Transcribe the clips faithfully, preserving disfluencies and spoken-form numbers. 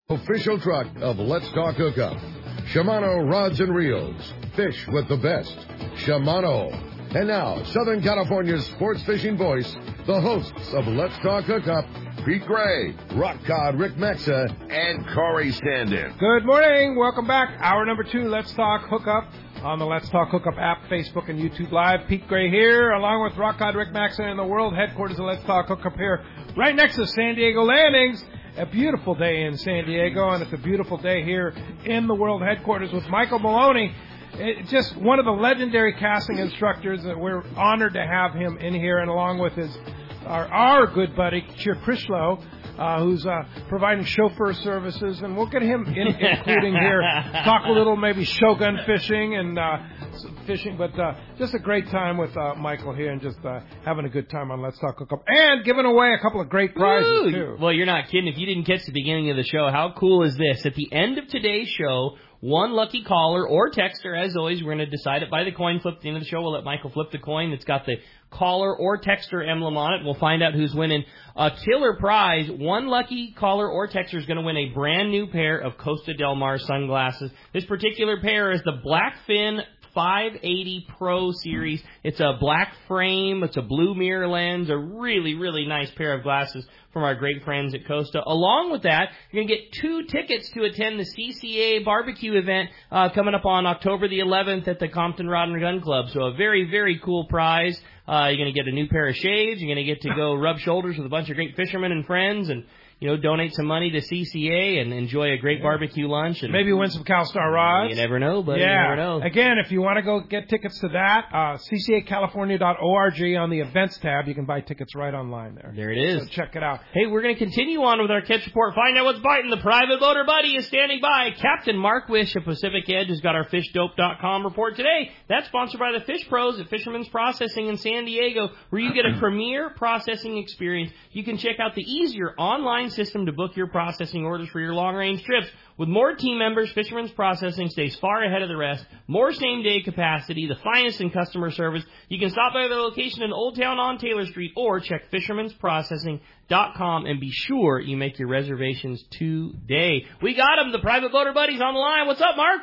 Official truck of Let's Talk Hookup. Shimano Rods and Reels. Fish with the best. Shimano. And now, Southern California's sports fishing voice, the hosts of Let's Talk Hookup, Pete Gray, Rock Cod Rick Mexa, and Corey Sandin. Good morning. Welcome back. Hour number two, Let's Talk Hookup on the Let's Talk Hookup app, Facebook, and YouTube Live. Pete Gray here, along with Rock Cod Rick Mexa in the world headquarters of Let's Talk Hookup here, right next to San Diego Landings. A beautiful day in San Diego, and it's a beautiful day here in the world headquarters with Michael Maloney. It, just one of the legendary casting instructors that we're honored to have him in here, and along with his our, our good buddy, Chir Critchlow, uh, who's uh, providing chauffeur services, and we'll get him in, including here, talk a little maybe shogun fishing and uh, fishing, but uh, just a great time with uh, Michael here and just uh, having a good time on Let's Talk Hookup, and giving away a couple of great prizes, Woo! too. Well, you're not kidding. If you didn't catch the beginning of the show, how cool is this? At the end of today's show, one lucky caller or texter, as always, we're going to decide it by the coin flip. At the end of the show, we'll let Michael flip the coin. It's got the caller or texter emblem on it. We'll find out who's winning a killer prize. One lucky caller or texter is going to win a brand new pair of Costa Del Mar sunglasses. This particular pair is the Blackfin five eighty Pro Series. It's a black frame. It's a blue mirror lens. A really, really nice pair of glasses from our great friends at Costa. Along with that, you're going to get two tickets to attend the C C A barbecue event uh, coming up on October the eleventh at the Compton Rod and Gun Club. So a very, very cool prize. Uh, you're going to get a new pair of shades. You're going to get to go rub shoulders with a bunch of great fishermen and friends, and you know, donate some money to C C A and enjoy a great barbecue lunch. And maybe win some CalStar rods. You never know, buddy. Yeah. You never know. Again, if you want to go get tickets to that, uh, C C A California dot org on the events tab. You can buy tickets right online there. There it is. So check it out. Hey, we're going to continue on with our catch report. Find out what's biting. The private boater buddy is standing by. Captain Mark Wish of Pacific Edge has got our fish dope dot com report today. That's sponsored by the Fish Pros at Fisherman's Processing in San Diego, where you get a premier processing experience. You can check out the easier online system to book your processing orders for your long-range trips. With more team members, Fisherman's Processing stays far ahead of the rest. More same-day capacity, the finest in customer service. You can stop by their location in Old Town on Taylor Street or check fishermans processing dot com and be sure you make your reservations today. We got them, the private boater buddies on the line. What's up, Mark?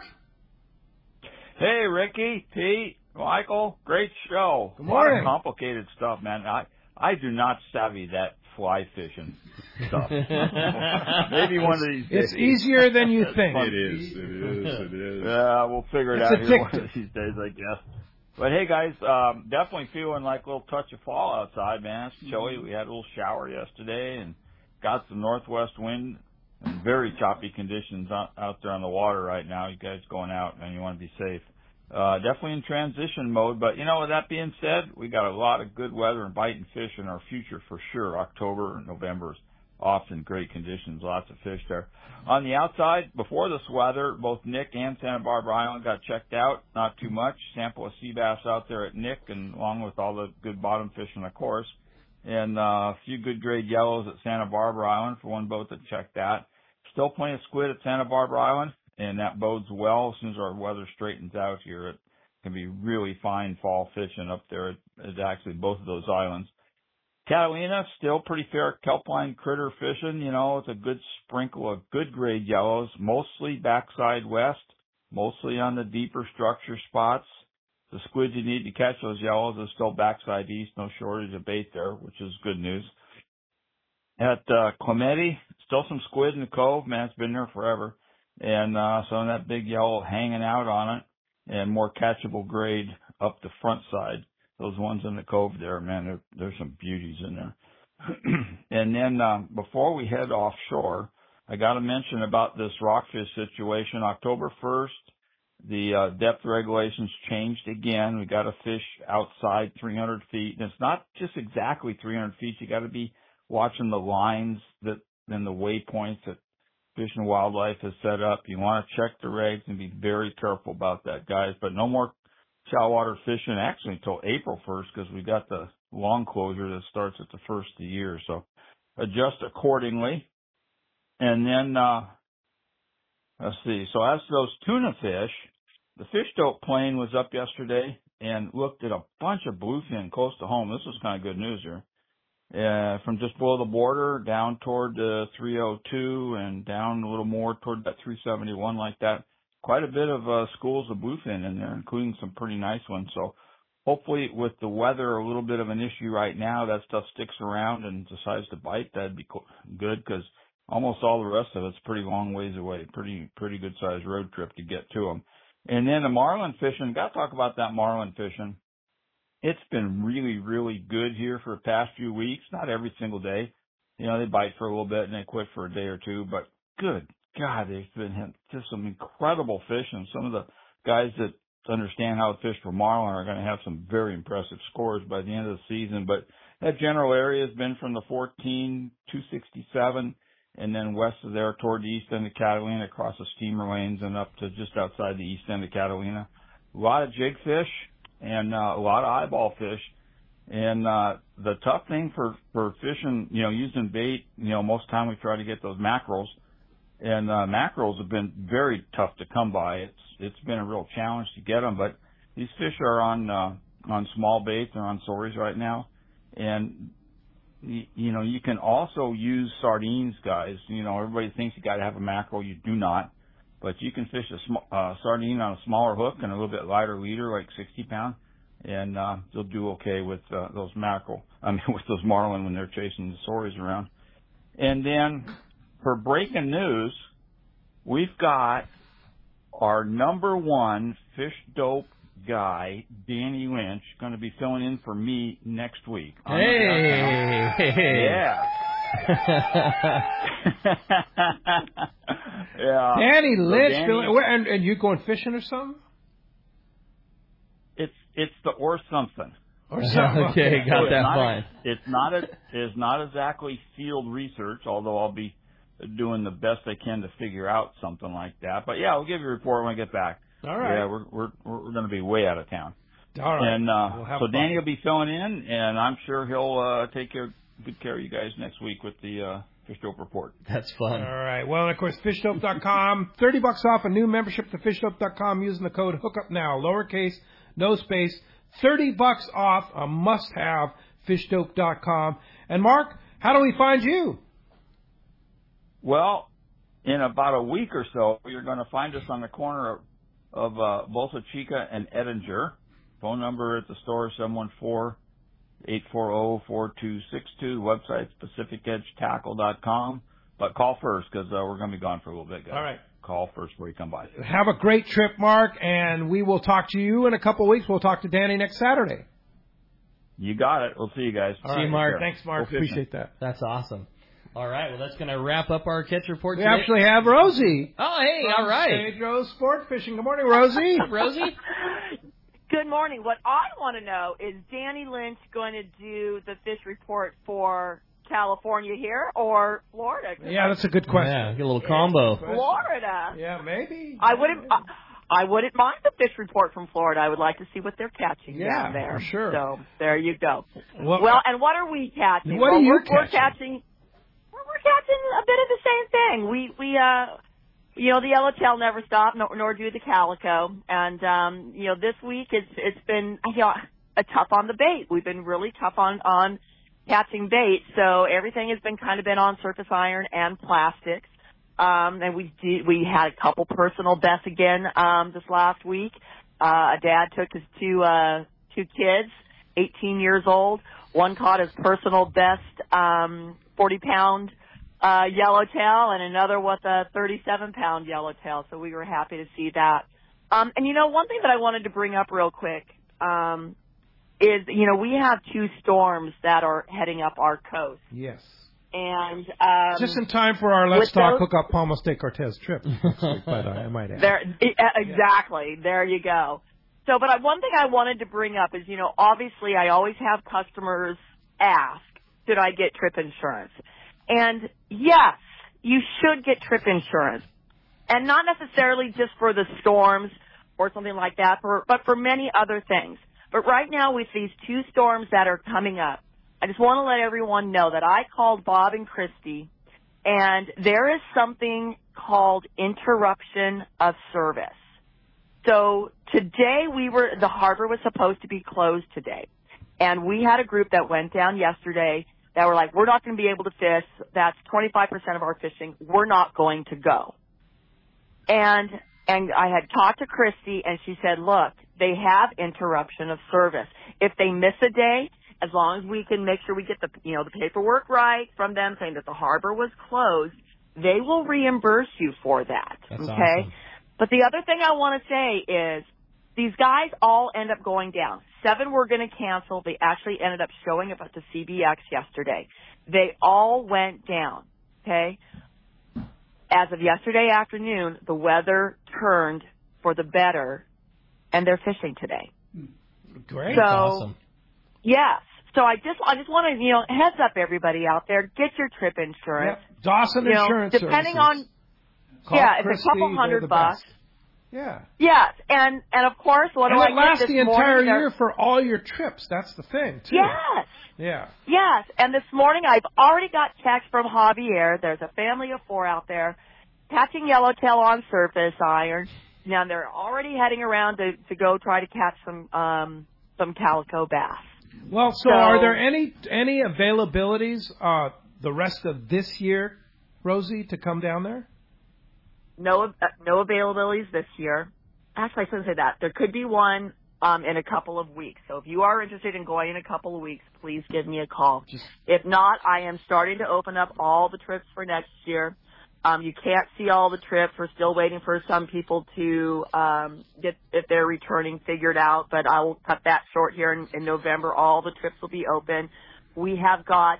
Hey, Ricky, Pete, Michael, great show. Good morning. A lot of complicated stuff, man. I I do not savvy that fly fishing stuff. Maybe one of these days. It's easier than you think. It is. It is. It is. Yeah, we'll figure it It's out here addictive. one of these days, I guess. But hey, guys, um, definitely feeling like a little touch of fall outside, man. It's chilly. We had a little shower yesterday and got some northwest wind and very choppy conditions out, out there on the water right now. You guys going out, man, you want to be safe. Uh, definitely in transition mode, but you know, with that being said, we got a lot of good weather and biting fish in our future for sure. October and November is often great conditions, lots of fish there. On the outside, before this weather, both Nick and Santa Barbara Island got checked out, not too much. Sample of sea bass out there at Nick, and along with all the good bottom fishing, of course. And uh, a few good grade yellows at Santa Barbara Island for one boat that checked that. Still plenty of squid at Santa Barbara Island. And that bodes well. As soon as our weather straightens out here, it can be really fine fall fishing up there at, at actually both of those islands. Catalina, still pretty fair kelpline critter fishing. You know, it's a good sprinkle of good grade yellows, mostly backside west, mostly on the deeper structure spots. The squid you need to catch those yellows is still backside east, no shortage of bait there, which is good news. At uh, Clemente, still some squid in the cove. Man, it's been there forever. And uh, some of that big yellow hanging out on it, and more catchable grade up the front side. Those ones in the cove there, man, there, there's some beauties in there. And then uh, before we head offshore, I got to mention about this rockfish situation. October first, the uh, depth regulations changed again. We got to fish outside three hundred feet. And it's not just exactly three hundred feet. You got to be watching the lines that and the waypoints that Fish and Wildlife has set up. You want to check the regs and be very careful about that, guys. But no more shallow fishing actually until April first, because we got the long closure that starts at the first of the year. So adjust accordingly. And then, uh, let's see. So as to those tuna fish, the fish dope plane was up yesterday and looked at a bunch of bluefin close to home. This was kind of good news here. uh, from just below the border down toward uh, three oh two and down a little more toward that three seventy-one like that. Quite a bit of uh, schools of bluefin in there, including some pretty nice ones. So hopefully with the weather a little bit of an issue right now, that stuff sticks around and decides to bite. That'd be co- good because almost all the rest of it's pretty long ways away. Pretty pretty good sized road trip to get to them. And then the marlin fishing, got to talk about that marlin fishing. It's been really, really good here for the past few weeks. Not every single day. You know, they bite for a little bit and they quit for a day or two, but good God, they've been just some incredible fish, and some of the guys that understand how to fish for marlin are going to have some very impressive scores by the end of the season. But that general area has been from the fourteen, two sixty-seven, and then west of there toward the east end of Catalina, across the steamer lanes and up to just outside the east end of Catalina. A lot of jig fish and uh, a lot of eyeball fish. And uh, the tough thing for, for fishing, you know, using bait, you know, most of the time we try to get those mackerels. And uh, mackerels have been very tough to come by. It's it's been a real challenge to get them. But these fish are on uh, on small baits and on sorries right now. And y- you know, you can also use sardines, guys. You know, everybody thinks you got to have a mackerel. You do not. But you can fish a sm- uh, sardine on a smaller hook and a little bit lighter leader, like sixty pound, and uh, they'll do okay with uh, those mackerel. I mean, with those marlin when they're chasing the sorries around. And then for breaking news, we've got our number one fish dope guy, Danny Lynch, going to be filling in for me next week. Hey! Yeah. Yeah. Danny Lynch, so Danny, filling, where, and, and you going fishing or something? It's it's the or something. Or something. Okay, got So that it's fine. Not, it's not a, it's not exactly field research, although I'll be doing the best I can to figure out something like that. But yeah, I'll give you a report when I get back. All right. Yeah, we're we're we're going to be way out of town. All right. And uh, We'll have so fun. Danny will be filling in, and I'm sure he'll uh, take care, good care of you guys next week with the uh, Fish Dope report. That's fun. All right. Well, and of course, fish dope dot com. thirty bucks off a new membership to fish dope dot com using the code HOOKUPNOW. Lowercase, no space. thirty bucks off a must-have, fish dope dot com. And Mark, how do we find you? Well, in about a week or so, you're going to find us on the corner of, of uh, Bolsa Chica and Edinger. Phone number at the store, seven one four, eight four zero, four two six two. Website, pacific edge tackle dot com. But call first, because uh, we're going to be gone for a little bit, guys. All right. Call first before you come by. Have a great trip, Mark, and we will talk to you in a couple of weeks. We'll talk to Danny next Saturday. You got it. We'll see you guys. All See you, right. Mark. Thanks, Mark. Okay. Appreciate that. That's awesome. All right, well, that's going to wrap up our catch report We today. actually have Rosie. Oh, hey, from all right. Sage Rose Sport Fishing. Good morning, Rosie. Rosie? Good morning. What I want to know is Danny Lynch going to do the fish report for California here or Florida? Yeah, that's a good question. Yeah, get a little combo. Florida. Yeah, maybe. I wouldn't. I, I wouldn't mind the fish report from Florida. I would like to see what they're catching Yeah, down there. for sure. So there you go. Well, Well, and what are we catching? What well, are you we're, catching? We're catching. We're, we're catching a bit of the same thing. We we uh. You know, the yellowtail never stop, nor, nor do the calico. And, um, you know, this week it's, it's been, you know, a tough on the bait. We've been really tough on, on catching bait. So everything has been kind of been on surface iron and plastics. Um, and we did, we had a couple personal bests again, um, this last week. Uh, a dad took his two, uh, two kids, eighteen years old. One caught his personal best, um, forty pound Uh, yellowtail, and another with a thirty-seven pound yellowtail. So we were happy to see that. Um, and you know, one thing that I wanted to bring up real quick, um, is, you know, we have two storms that are heading up our coast. Yes. And, um, Just in time for our Let's with Talk those- Hook Up Palmas de Cortez trip next week, but I might add. There, exactly. There you go. So, but I, one thing I wanted to bring up is, you know, obviously I always have customers ask, should I get trip insurance? And yes, you should get trip insurance. And not necessarily just for the storms or something like that, for, but for many other things. But right now with these two storms that are coming up, I just want to let everyone know that I called Bob and Christy, and there is something called interruption of service. So today we were, the harbor was supposed to be closed today. And we had a group that went down yesterday. that were like, we're not going to be able to fish. That's twenty-five percent of our fishing. We're not going to go. And, and I had talked to Christy and she said, look, they have interruption of service. If they miss a day, as long as we can make sure we get the, you know, the paperwork right from them saying that the harbor was closed, they will reimburse you for that. That's okay? awesome. But the other thing I want to say is these guys all end up going down. Seven were going to cancel. They actually ended up showing up at the C B X yesterday. They all went down, okay? As of yesterday afternoon, the weather turned for the better, and they're fishing today. Great. So, That's awesome. yes. So I just, I just want to, you know, heads up everybody out there, get your trip insurance. Yep. Dawson you know, Insurance depending Services. on, Call yeah, Christy, it's a couple they're hundred the bucks. best. Yeah. Yes, and and of course, what And do I it lasts get this the entire morning? year for all your trips. That's the thing, too. Yes. Yeah. Yes, and this morning I've already got text from Javier. There's a family of four out there catching yellowtail on surface iron. Now they're already heading around to to go try to catch some um some calico bass. Well, so, So- are there any any availabilities uh, the rest of this year, Rosie, to come down there? No uh, no availabilities this year. Actually, I shouldn't say that. There could be one um, in a couple of weeks. So if you are interested in going in a couple of weeks, please give me a call. Just- If not, I am starting to open up all the trips for next year. Um, you can't see all the trips. We're still waiting for some people to um, get if they're returning figured out, but I will cut that short here in, in November. All the trips will be open. We have got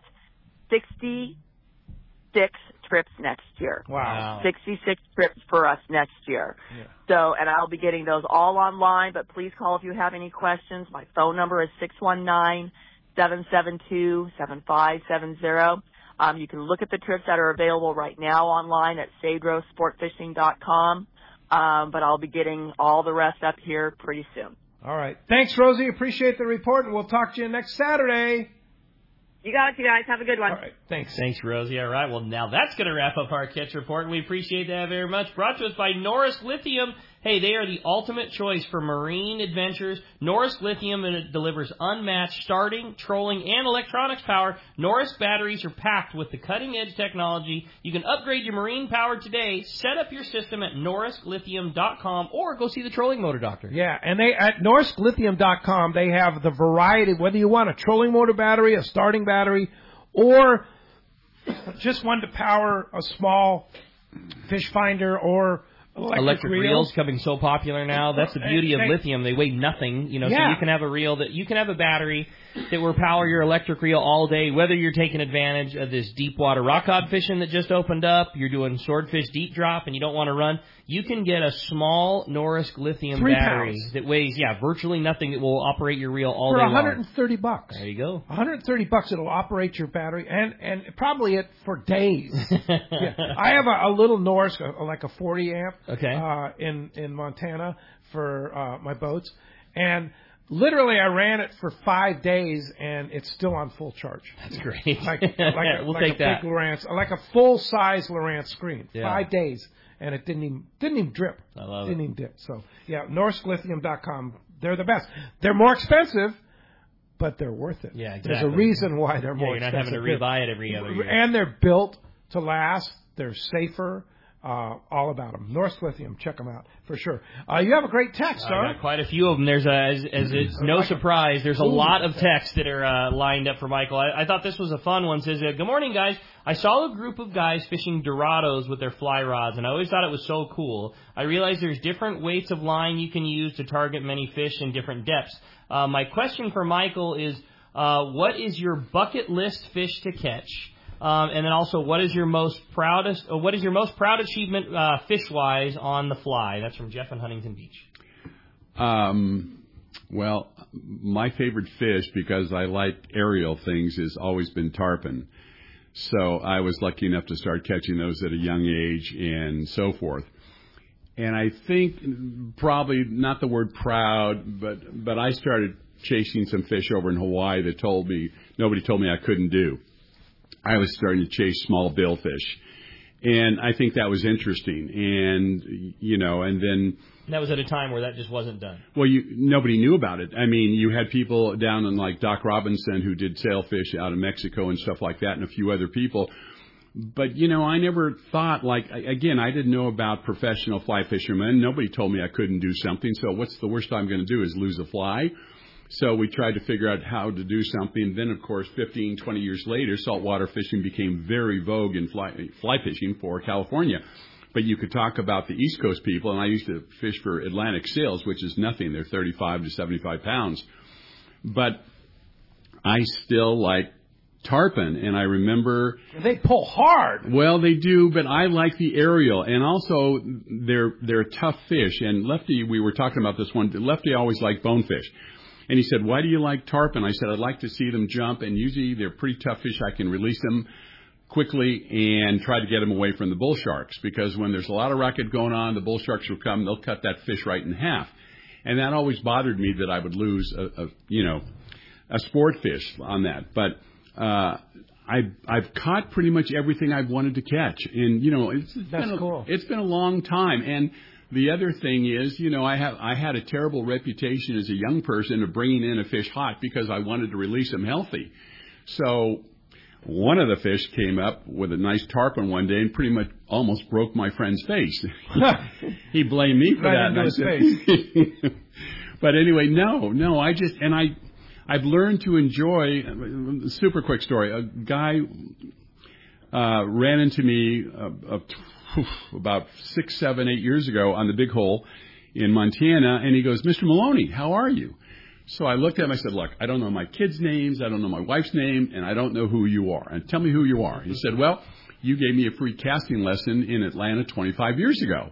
sixty-six trips next year. Wow. sixty-six trips for us next year. Yeah. So, and I'll be getting those all online, but please call if you have any questions. My phone number is six one nine, seven seven two, seven five seven zero. Um, you can look at the trips that are available right now online at cedro sport fishing dot com. Um, but I'll be getting all the rest up here pretty soon. All right. Thanks, Rosie. Appreciate the report, and we'll talk to you next Saturday. You got it, you guys. Have a good one. All right. Thanks. Thanks, Rosie. All right. Well, now that's going to wrap up our catch report, and we appreciate that very much. Brought to us by Norris Lithium. Hey, they are the ultimate choice for marine adventures. Norris Lithium and it delivers unmatched starting, trolling, and electronics power. Norris batteries are packed with the cutting-edge technology. You can upgrade your marine power today. Set up your system at norris lithium dot com or go see the trolling motor doctor. Yeah, and they at norris lithium dot com, they have the variety, whether you want a trolling motor battery, a starting battery, or just one to power a small fish finder or electric, Electric reel. reels coming so popular now. That's the beauty of They- lithium. They weigh nothing, you know, so Yeah. you can have a reel that you can have a battery that will power your electric reel all day, whether you're taking advantage of this deep water rock cod fishing that just opened up, you're doing swordfish deep drop and you don't want to run. You can get a small Norris lithium Three battery pounds. that weighs, yeah, virtually nothing that will operate your reel all For day one hundred long. thirty bucks. There you go. one hundred thirty bucks, it'll operate your battery, and and probably it for days. Yeah. I have a, a little Norris, a, like a forty amp, Okay. uh, in in Montana for uh, my boats, and literally I ran it for five days, and it's still on full charge. That's great. Like, like a, we'll like take a that. big Lowrance, like a full size Lowrance screen. Yeah. Five days, and it didn't even didn't even drip. I love didn't it. even dip. So yeah, norris lithium dot com. They're the best. They're more expensive, but they're worth it. Yeah, There's exactly. a reason why they're Yeah, more you're not expensive. having to rebuy it every other year. And they're built to last. They're safer. Uh, all about them. Norris Lithium. Check them out for sure. Uh, you have a great text, I huh? got quite a few of them. There's a, as, as it's no surprise, there's a lot of texts that are uh, lined up for Michael. I, I thought this was a fun one. It says, uh, good morning, guys. I saw a group of guys fishing Dorados with their fly rods, and I always thought it was so cool. I realized there's different weights of line you can use to target many fish in different depths. Uh, my question for Michael is, uh, what is your bucket list fish to catch? Um, and then also, what is your most proudest? Or what is your most proud achievement uh, fish-wise on the fly? That's from Jeff in Huntington Beach. Um, well, my favorite fish, because I like aerial things, has always been tarpon. So I was lucky enough to start catching those at a young age and so forth. And I think probably not the word proud, but but I started chasing some fish over in Hawaii that told me nobody told me I couldn't do. I was starting to chase small billfish, And I think that was interesting. And, you know, and then... That was at a time where that just wasn't done. Well, you, nobody knew about it. I mean, you had people down in like Doc Robinson who did sailfish out of Mexico and stuff like that, and a few other people. But, you know, I never thought, like, again, I didn't know about professional fly fishermen. Nobody told me I couldn't do something. So what's the worst I'm going to do is lose a fly? So we tried to figure out how to do something. Then, of course, fifteen, twenty years later, saltwater fishing became very vogue in fly, fly fishing for California. But you could talk about the East Coast people, and I used to fish for Atlantic sills, which is nothing. They're thirty-five to seventy-five pounds. But I still like tarpon, and I remember... They pull hard. Well, they do, but I like the aerial, and also they're they're tough fish. And Lefty, we were talking about this one, Lefty always liked bonefish. And he said, why do you like tarpon? I said, I'd like to see them jump, and usually they're pretty tough fish. I can release them quickly and try to get them away from the bull sharks, because when there's a lot of racket going on, the bull sharks will come, they'll cut that fish right in half. And that always bothered me, that I would lose a, a you know, a sport fish on that. But uh I've, I've caught pretty much everything I've wanted to catch. And, you know, it's, it's, That's been a, cool. it's been a long time. And the other thing is, you know, I have I had a terrible reputation as a young person of bringing in a fish hot because I wanted to release them healthy. So one of the fish came up with a nice tarpon one day and pretty much almost broke my friend's face. He blamed me for Right that. into And his I said, face. But anyway, no, no, I just, and I, I've learned to enjoy, super quick story, a guy uh, ran into me uh, uh, about six, seven, eight years ago on the Big Hole in Montana, and he goes, Mister Maloney, how are you? So I looked at him, I said, look, I don't know my kids' names, I don't know my wife's name, and I don't know who you are. And tell me who you are. He said, well, you gave me a free casting lesson in Atlanta twenty-five years ago.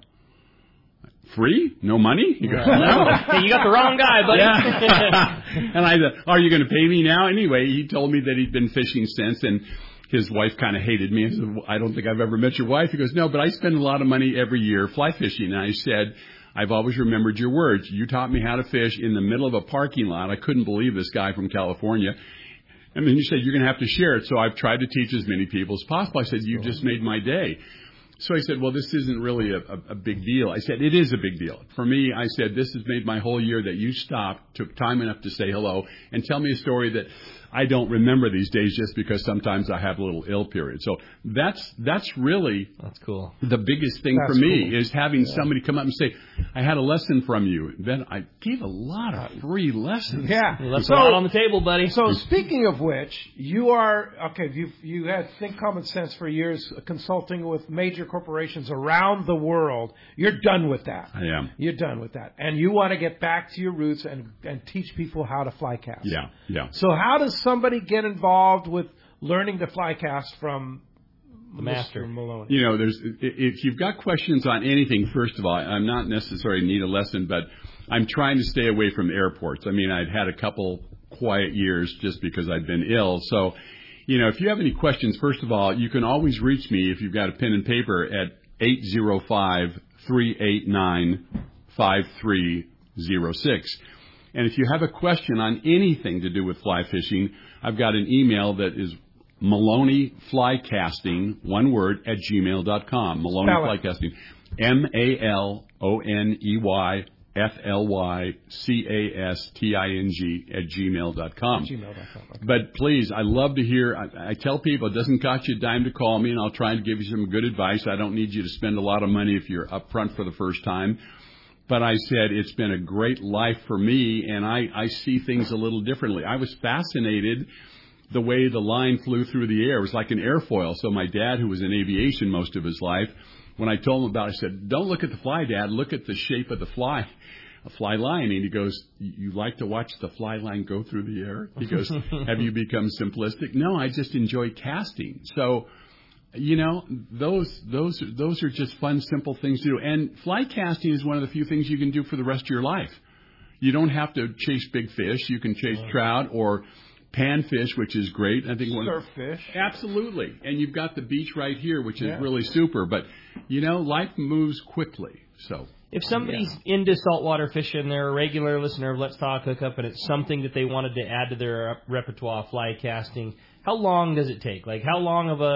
Free? No money? He goes, no. Hey, you got the wrong guy, buddy. Yeah. And I said, are you going to pay me now? Anyway, he told me that he'd been fishing since, and his wife kind of hated me. I said, well, I don't think I've ever met your wife. He goes, no, but I spend a lot of money every year fly fishing. And I said, I've always remembered your words. You taught me how to fish in the middle of a parking lot. I couldn't believe this guy from California. And then you said, you're going to have to share it. So I've tried to teach as many people as possible. I said, you just made my day. So I said, well, this isn't really a, a, a big deal. I said, it is a big deal. For me, I said, this has made my whole year that you stopped, took time enough to say hello, and tell me a story that I don't remember these days just because sometimes I have a little ill period. So that's that's really that's cool. The biggest thing that's for me cool. is having yeah. somebody come up and say, I had a lesson from you. Then I gave a lot of free lessons. Yeah. You left so, a lot on the table, buddy. So speaking of which, you are, okay, you you had Think Common Sense for years, consulting with major corporations around the world. You're done with that. I am. You're done with that. And you want to get back to your roots and, and teach people how to fly cast. Yeah, yeah. So how does somebody get involved with learning to fly cast from the master Mister Maloney? You know, there's if you've got questions on anything, first of all, I'm not necessarily need a lesson, but I'm trying to stay away from airports. I mean, I'd had a couple quiet years just because I'd been ill. So, you know, if you have any questions, first of all, you can always reach me if you've got a pen and paper at eight zero five, three eight nine, five three zero six. And if you have a question on anything to do with fly fishing, I've got an email that is Maloney Flycasting, one word, at gmail dot com. Maloney Flycasting. M A L O N E Y F L Y C A S T I N G at gmail dot com. gmail dot com. Okay. But please, I love to hear, I, I tell people it doesn't cost you a dime to call me, and I'll try to give you some good advice. I don't need you to spend a lot of money if you're up front for the first time. But I said it's been a great life for me, and I, I see things a little differently. I was fascinated the way the line flew through the air. It was like an airfoil. So my dad, who was in aviation most of his life, when I told him about it, I said, don't look at the fly, Dad. Look at the shape of the fly, a fly line. And he goes, you like to watch the fly line go through the air? He goes, have you become simplistic? No, I just enjoy casting. So, you know, those those those are just fun, simple things to do. And fly casting is one of the few things you can do for the rest of your life. You don't have to chase big fish. You can chase trout or panfish, which is great. I think surf fish. Absolutely. And you've got the beach right here, which is yeah. really super. But, you know, life moves quickly. So if somebody's yeah. into saltwater fishing, they're a regular listener of Let's Talk Hookup, and it's something that they wanted to add to their repertoire of fly casting, how long does it take? Like, how long of a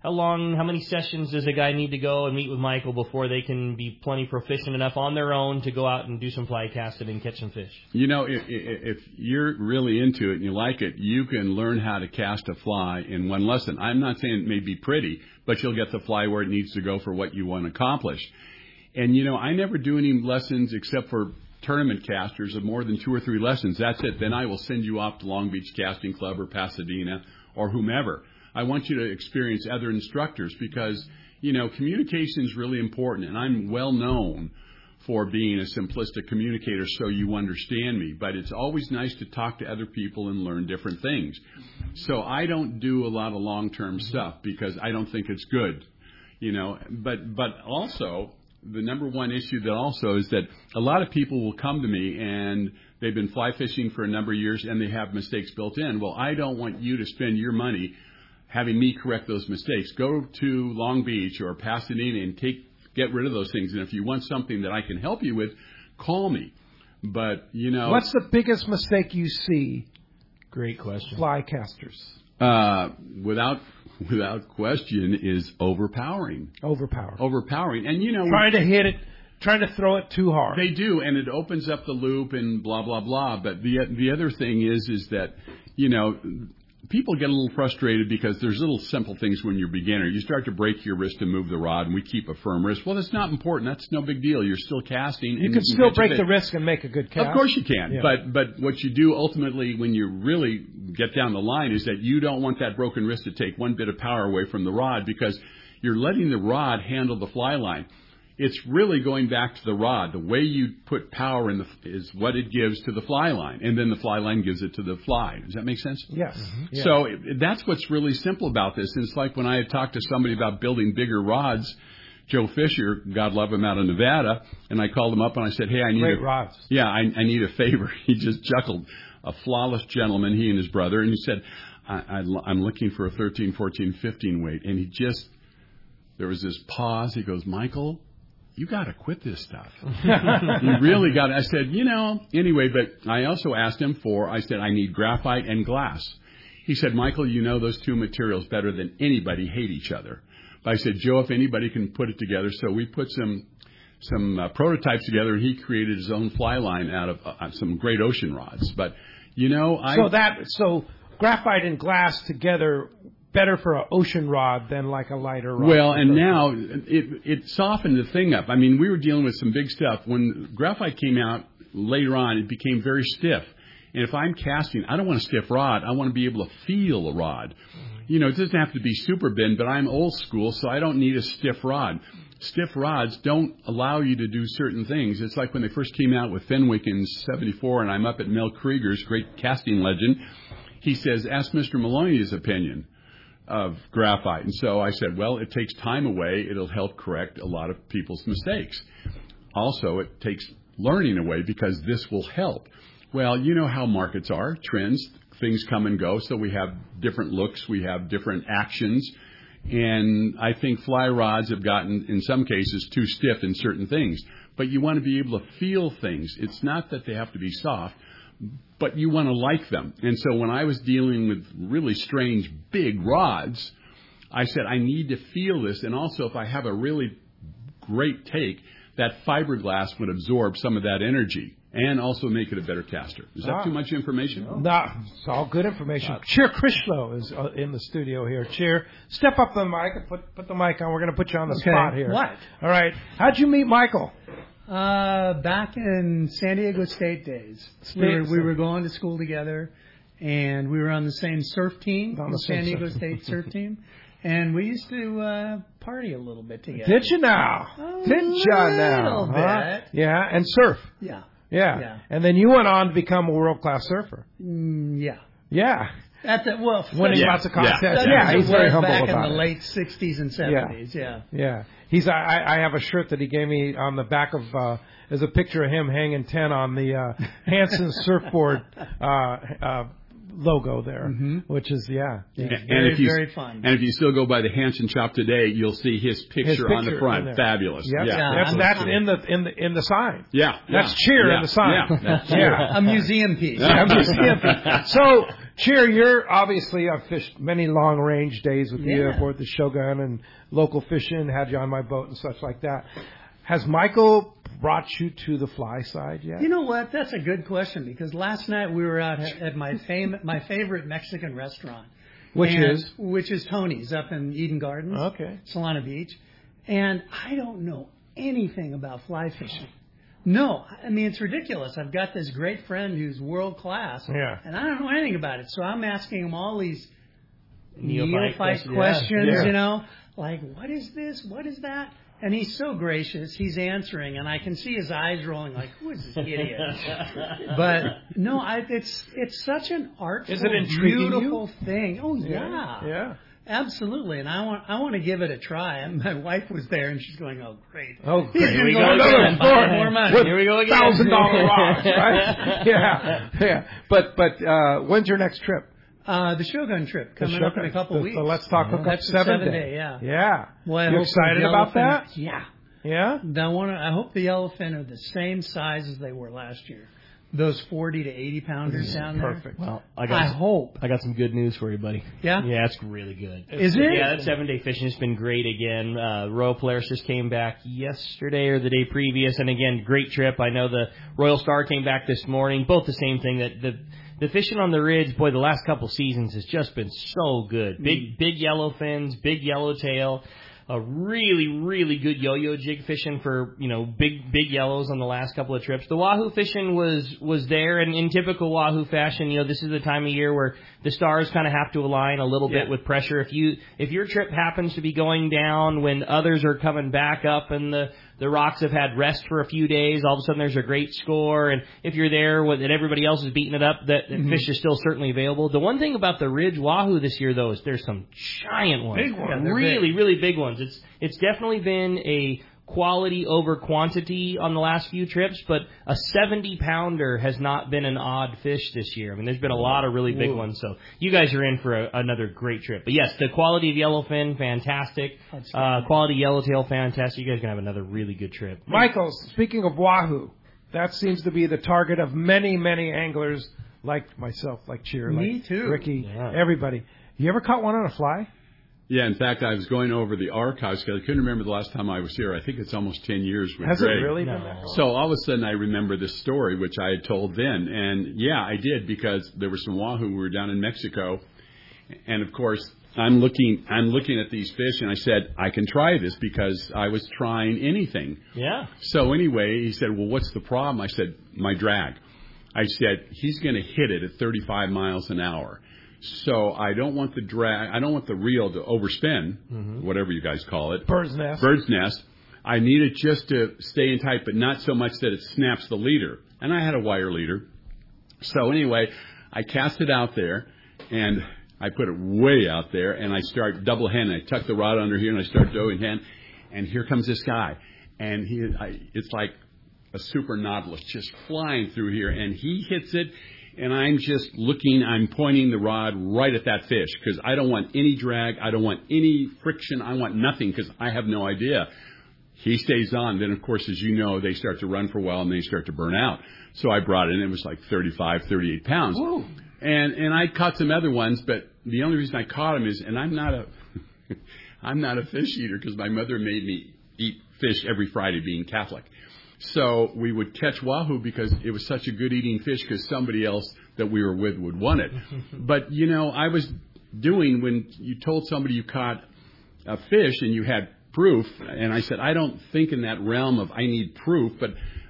how long, how many sessions does a guy need to go and meet with Michael before they can be plenty proficient enough on their own to go out and do some fly casting and catch some fish? You know, if, if you're really into it and you like it, you can learn how to cast a fly in one lesson. I'm not saying it may be pretty, but you'll get the fly where it needs to go for what you want to accomplish. And, you know, I never do any lessons except for tournament casters of more than two or three lessons. That's it. Then I will send you off to Long Beach Casting Club or Pasadena or whomever. I want you to experience other instructors because, you know, communication is really important, and I'm well known for being a simplistic communicator so you understand me. But it's always nice to talk to other people and learn different things. So I don't do a lot of long-term stuff because I don't think it's good, you know. But but also, the number one issue that also is that a lot of people will come to me and they've been fly fishing for a number of years and they have mistakes built in. Well, I don't want you to spend your money having me correct those mistakes. Go to Long Beach or Pasadena and take get rid of those things. And if you want something that I can help you with, call me. But, you know... What's the biggest mistake you see? Great question. Fly casters. Uh, without without question is overpowering. Overpowering. Overpowering. And, you know... Trying to hit it, trying to throw it too hard. They do, and it opens up the loop and blah, blah, blah. But the the other thing is, is that, you know... People get a little frustrated because there's little simple things when you're a beginner. You start to break your wrist to move the rod, and we keep a firm wrist. Well, that's not important. That's no big deal. You're still casting. You and can you still can break the wrist and make a good cast. Of course you can. Yeah. But but what you do ultimately when you really get down the line is that you don't want that broken wrist to take one bit of power away from the rod because you're letting the rod handle the fly line. It's really going back to the rod. The way you put power in the is what it gives to the fly line, and then the fly line gives it to the fly. Does that make sense? Yes. Mm-hmm. Yeah. So that's what's really simple about this. And it's like when I had talked to somebody about building bigger rods, Joe Fisher, God love him, out of Nevada, and I called him up and I said, "Hey, I need Great a, rods. Yeah, I, I need a favor." He just chuckled. A flawless gentleman, he and his brother, and he said, I, I, "I'm looking for a thirteen, fourteen, fifteen weight," and he just there was this pause. He goes, "Michael, you got to quit this stuff." You really got to. I said, you know, anyway, but I also asked him for, I said, I need graphite and glass. He said, "Michael, you know those two materials better than anybody hate each other." But I said, "Joe, if anybody can put it together." So we put some some uh, prototypes together, and he created his own fly line out of uh, some great ocean rods. But, you know, I... So that, so graphite and glass together, better for an ocean rod than like a lighter rod. Well, and now it it softened the thing up. I mean, we were dealing with some big stuff. When graphite came out later on, it became very stiff. And if I'm casting, I don't want a stiff rod. I want to be able to feel a rod. You know, it doesn't have to be super bend, but I'm old school, so I don't need a stiff rod. Stiff rods don't allow you to do certain things. It's like when they first came out with Fenwick in seventy-four, and I'm up at Mel Krieger's, great casting legend. He says, "Ask Mister Maloney's opinion of graphite." And so I said, well, it takes time away. It'll help correct a lot of people's mistakes. Also, it takes learning away because this will help. Well, you know how markets are, trends, things come and go. So we have different looks. We have different actions. And I think fly rods have gotten, in some cases, too stiff in certain things. But you want to be able to feel things. It's not that they have to be soft, but you want to like them. And so when I was dealing with really strange big rods, I said, I need to feel this. And also, if I have a really great take, that fiberglass would absorb some of that energy and also make it a better caster. Is that ah. too much information? No, nah, it's all good information. Uh, Cheer Critchlow is uh, in the studio here. Cheer, step up the mic and put, put the mic on. We're going to put you on the okay. spot here. What? All right. How'd you meet Michael? Uh, back in San Diego State days. State, we, were, we were going to school together, and we were on the same surf team, on the San Diego surf. State surf team. And we used to uh, party a little bit together. Did you now? A Did you now? little bit. Huh? Yeah, and surf. Yeah. yeah. Yeah. And then you went on to become a world-class surfer. Mm, yeah. Yeah. At the, well, winning yeah. lots of contests. Yeah, yeah. yeah. He's very humble back about in the it. late sixties and seventies. Yeah. Yeah. yeah. He's. I, I have a shirt that he gave me on the back of. Uh, there's a picture of him hanging ten on the uh, Hansen surfboard uh, uh, logo there, mm-hmm. which is yeah, yeah and, very, and if you, very fun. And if you still go by the Hansen shop today, you'll see his picture, his picture on the front. Fabulous. Yep. Yeah, yeah, that's that's in the in the in the sign. Yeah, that's yeah. cheer yeah. in the sign. Yeah, yeah. a museum piece. Yeah, a museum piece. So Cheer, you're obviously, I've fished many long range days with you Yeah. aboard the Shogun and local fishing, had you on my boat and such like that. Has Michael brought you to the fly side yet? You know what? That's a good question because last night we were out at at my fam- my favorite Mexican restaurant. Which and- is? Which is Tony's up in Eden Gardens. Okay. Solana Beach. And I don't know anything about fly fishing. No, I mean, it's ridiculous. I've got this great friend who's world class. Yeah. And I don't know anything about it. So I'm asking him all these Neophyte neophyte questions. questions, Yeah. you know, like, what is this? What is that? And he's so gracious. He's answering, and I can see his eyes rolling like, who is this idiot? But, no, I, it's it's such an artful, Is it intriguing beautiful thing. Oh, yeah. Yeah. Absolutely, and I want I want to give it a try. And my wife was there, and she's going, "Oh, great! Oh, He's great. gonna Here we go go another again. four more money." Here we go again. Thousand dollar rocks, right? Yeah, yeah. But but uh, when's your next trip? Uh, the Shogun trip coming The up in a couple the, weeks. The Let's Talk Hookup That's the seven, seven day. day, yeah. Yeah. Well, I you hope excited the about that? yellowfin- Yeah. Yeah. I want. I hope the yellowfin are the same size as they were last year. Those forty to eighty pounders down there. Perfect. Well, I I, got hope. I got some good news for you, buddy. Yeah? Yeah, it's really good. Is it? Yeah, that seven day fishing has been great again. Uh, Royal Polaris just came back yesterday or the day previous, and again, great trip. I know the Royal Star came back this morning. Both the same thing. That the the fishing on the Ridge, boy, the last couple seasons has just been so good. Big big yellow fins, big yellowtail. A really, really good yo-yo jig fishing for, you know, big, big yellows on the last couple of trips. The wahoo fishing was, was there, and in typical wahoo fashion, you know, this is the time of year where the stars kind of have to align a little Yeah. bit with pressure. If you, if your trip happens to be going down when others are coming back up and the, the rocks have had rest for a few days, all of a sudden there's a great score, and if you're there with, and everybody else is beating it up, that, that Mm-hmm. fish is still certainly available. The one thing about the Ridge wahoo this year, though, is there's some giant ones. Big ones. Yeah, they're really, big. really big ones. It's it's definitely been a quality over quantity on the last few trips, but a seventy pounder has not been an odd fish this year. I mean, there's been a lot of really big Whoa. ones, so you guys are in for a, another great trip. But yes, the quality of yellowfin, fantastic. That's Uh, quality yellowtail, fantastic. You guys are going to have another really good trip. Michael, speaking of wahoo, that seems to be the target of many, many anglers like myself, like Cheer, Me like too. Ricky, Yeah. everybody. You ever caught one on a fly? Yeah, in fact, I was going over the archives because I couldn't remember the last time I was here. I think it's almost ten years with Has Greg. it really No. been that long? So all of a sudden I remember this story, which I had told then. And yeah, I did because there were some wahoo who were down in Mexico. And of course, I'm looking, I'm looking at these fish and I said, I can try this because I was trying anything. Yeah. So anyway, he said, well, what's the problem? I said, my drag. I said, he's going to hit it at thirty-five miles an hour. So I don't want the drag, I don't want the reel to overspin, Mm-hmm. whatever you guys call it. Bird's nest. Bird's nest. I need it just to stay in tight, but not so much that it snaps the leader. And I had a wire leader. So anyway, I cast it out there, and I put it way out there, and I start double hand. I tuck the rod under here, and I start doing hand. And here comes this guy, and he, I, it's like a super nautilus just flying through here, and he hits it. And I'm just looking, I'm pointing the rod right at that fish because I don't want any drag. I don't want any friction. I want nothing because I have no idea. He stays on. Then, of course, as you know, they start to run for a while and they start to burn out. So I brought it in. It was like thirty-five, thirty-eight pounds. Whoa. And and I caught some other ones, but the only reason I caught them is, and I'm not a, I'm not a fish eater because my mother made me eat fish every Friday being Catholic. So we would catch wahoo because it was such a good eating fish because somebody else that we were with would want it. But, you know, I was doing when you told somebody you caught a fish and you had proof, and I said, I don't think in that realm of I need proof, but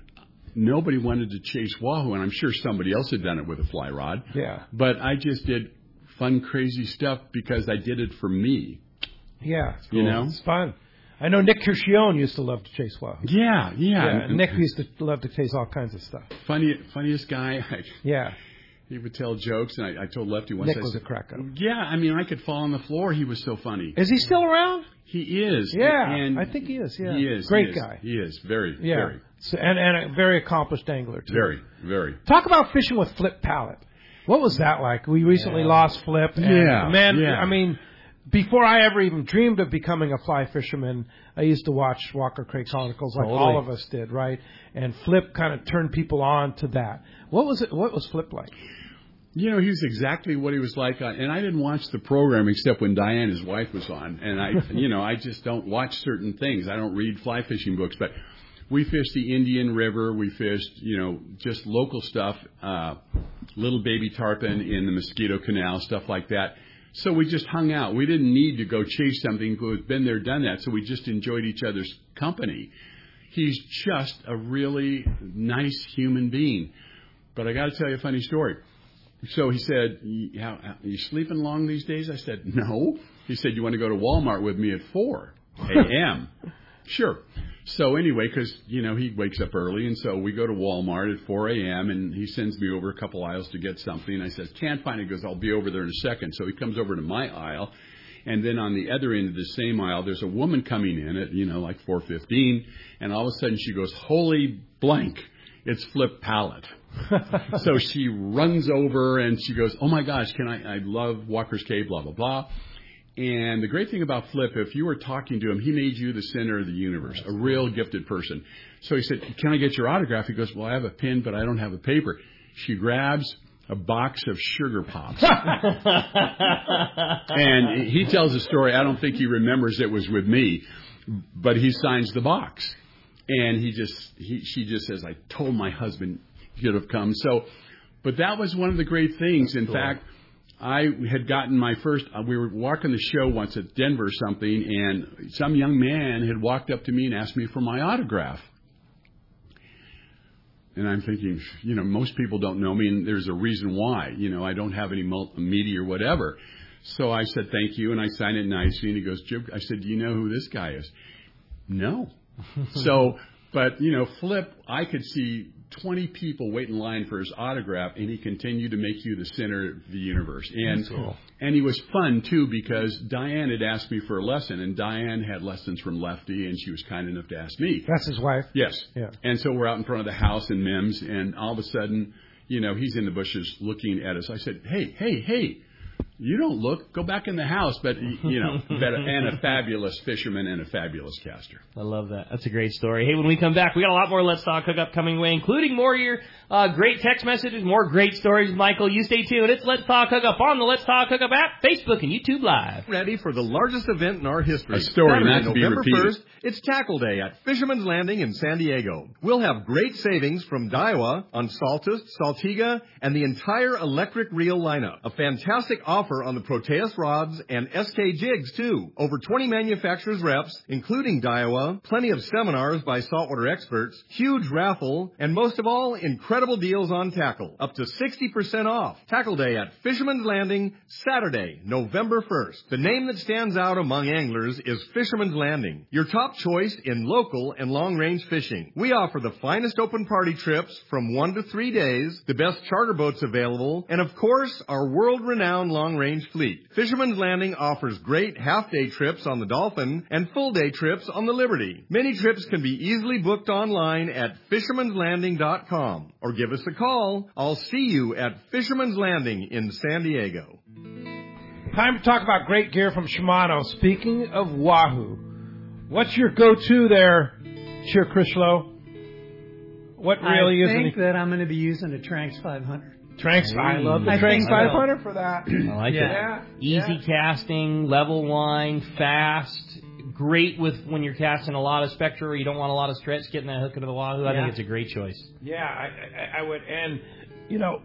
nobody wanted to chase wahoo, and I'm sure somebody else had done it with a fly rod. Yeah. But I just did fun, crazy stuff because I did it for me. Yeah. It's You know? It's fun. I know Nick Kirchione used to love to chase wahoo. Yeah, yeah. Yeah, Nick used to love to chase all kinds of stuff. Funny, funniest guy. I, Yeah. he would tell jokes, and I, I told Lefty once. Nick I was a said, crack up. Yeah, I mean, I could fall on the floor. He was so funny. Is he still around? He is. Yeah, and I think he is. Yeah, he is. Great he is, guy. He is very, Yeah, very, so, and and a very accomplished angler too. very, very. Talk about fishing with Flip Pallet. What was that like? We recently Yeah. lost Flip. And Yeah, man. yeah. I mean, before I ever even dreamed of becoming a fly fisherman, I used to watch Walker Creek Chronicles like Totally. all of us did, right? And Flip kind of turned people on to that. What was it? What was Flip like? You know, he was exactly what he was like. On, and I didn't watch the program except when Diane, his wife, was on. And I, you know, I just don't watch certain things. I don't read fly fishing books. But we fished the Indian River. We fished, you know, just local stuff, uh, little baby tarpon in the Mosquito Canal, stuff like that. So we just hung out. We didn't need to go chase something. We've been there, done that. So we just enjoyed each other's company. He's just a really nice human being. But I got to tell you a funny story. So he said, "How, are you sleeping long these days?" I said, "No." He said, "You want to go to Walmart with me at four a.m.? Sure. So anyway, because, you know, he wakes up early, and so we go to Walmart at four a.m., and he sends me over a couple aisles to get something. I said, "Can't find it." He goes, "I'll be over there in a second." So he comes over to my aisle, and then on the other end of the same aisle, there's a woman coming in at, you know, like four fifteen, and all of a sudden she goes, "Holy blank, it's Flip Pallett." So she runs over and she goes, "Oh my gosh, can I, I love Walker's Cave, blah, blah, blah." And the great thing about Flip, if you were talking to him, he made you the center of the universe, a real gifted person. So he said, "Can I get your autograph?" He goes, "Well, I have a pen, but I don't have a paper." She grabs a box of Sugar Pops. And he tells a story. I don't think he remembers it was with me, but he signs the box. And he just, he, she just says, "I told my husband you'd have come." So, but that was one of the great things. In cool. fact, I had gotten my first, uh, we were walking the show once at Denver or something, and some young man had walked up to me and asked me for my autograph. And I'm thinking, you know, most people don't know me, and there's a reason why. You know, I don't have any media or whatever. So I said, "Thank you," and I signed it nicely. And he goes, "Jim," I said, "Do you know who this guy is?" "No." So, but, you know, Flip, I could see twenty people wait in line for his autograph, and he continued to make you the center of the universe. And cool. and he was fun, too, because Diane had asked me for a lesson, and Diane had lessons from Lefty, and she was kind enough to ask me. That's his wife? Yes. Yeah. And so we're out in front of the house in Mims, and all of a sudden, you know, he's in the bushes looking at us. I said, "Hey, hey, hey. You don't look. Go back in the house." But, you know, but, and a fabulous fisherman and a fabulous caster. I love that. That's a great story. Hey, when we come back, we got a lot more Let's Talk Hookup coming away, including more of your uh, great text messages, more great stories. Michael, you stay tuned. It's Let's Talk Hookup on the Let's Talk Hookup app, Facebook, and YouTube Live. Ready for the largest event in our history. A story Saturday, not to be November repeated. first, it's Tackle Day at Fisherman's Landing in San Diego. We'll have great savings from Daiwa on Saltus, Saltiga, and the entire electric reel lineup. A fantastic offer on the Proteus rods and S K jigs, too. Over twenty manufacturers' reps, including Daiwa, plenty of seminars by saltwater experts, huge raffle, and most of all, incredible deals on tackle. Up to sixty percent off. Tackle Day at Fisherman's Landing, Saturday, November first. The name that stands out among anglers is Fisherman's Landing, your top choice in local and long-range fishing. We offer the finest open party trips from one to three days, the best charter boats available, and of course, our world-renowned long-range fleet. Fisherman's Landing offers great half-day trips on the Dolphin and full-day trips on the Liberty. Many trips can be easily booked online at fishermans landing dot com or give us a call. I'll see you at Fisherman's Landing in San Diego. Time to talk about great gear from Shimano. Speaking of Wahoo, what's your go-to there, Cheer Critchlow? What really is? I think that I'm going to be using a Tranx five hundred. Tranx, I love the I Tranx think five so. hundred for that. I like Yeah. it. Easy Yeah. casting, level line, fast. Great with when you're casting a lot of Spectra or you don't want a lot of stretch, getting that hook into the Wahoo. I Yeah. think it's a great choice. Yeah, I, I, I would. And, you know,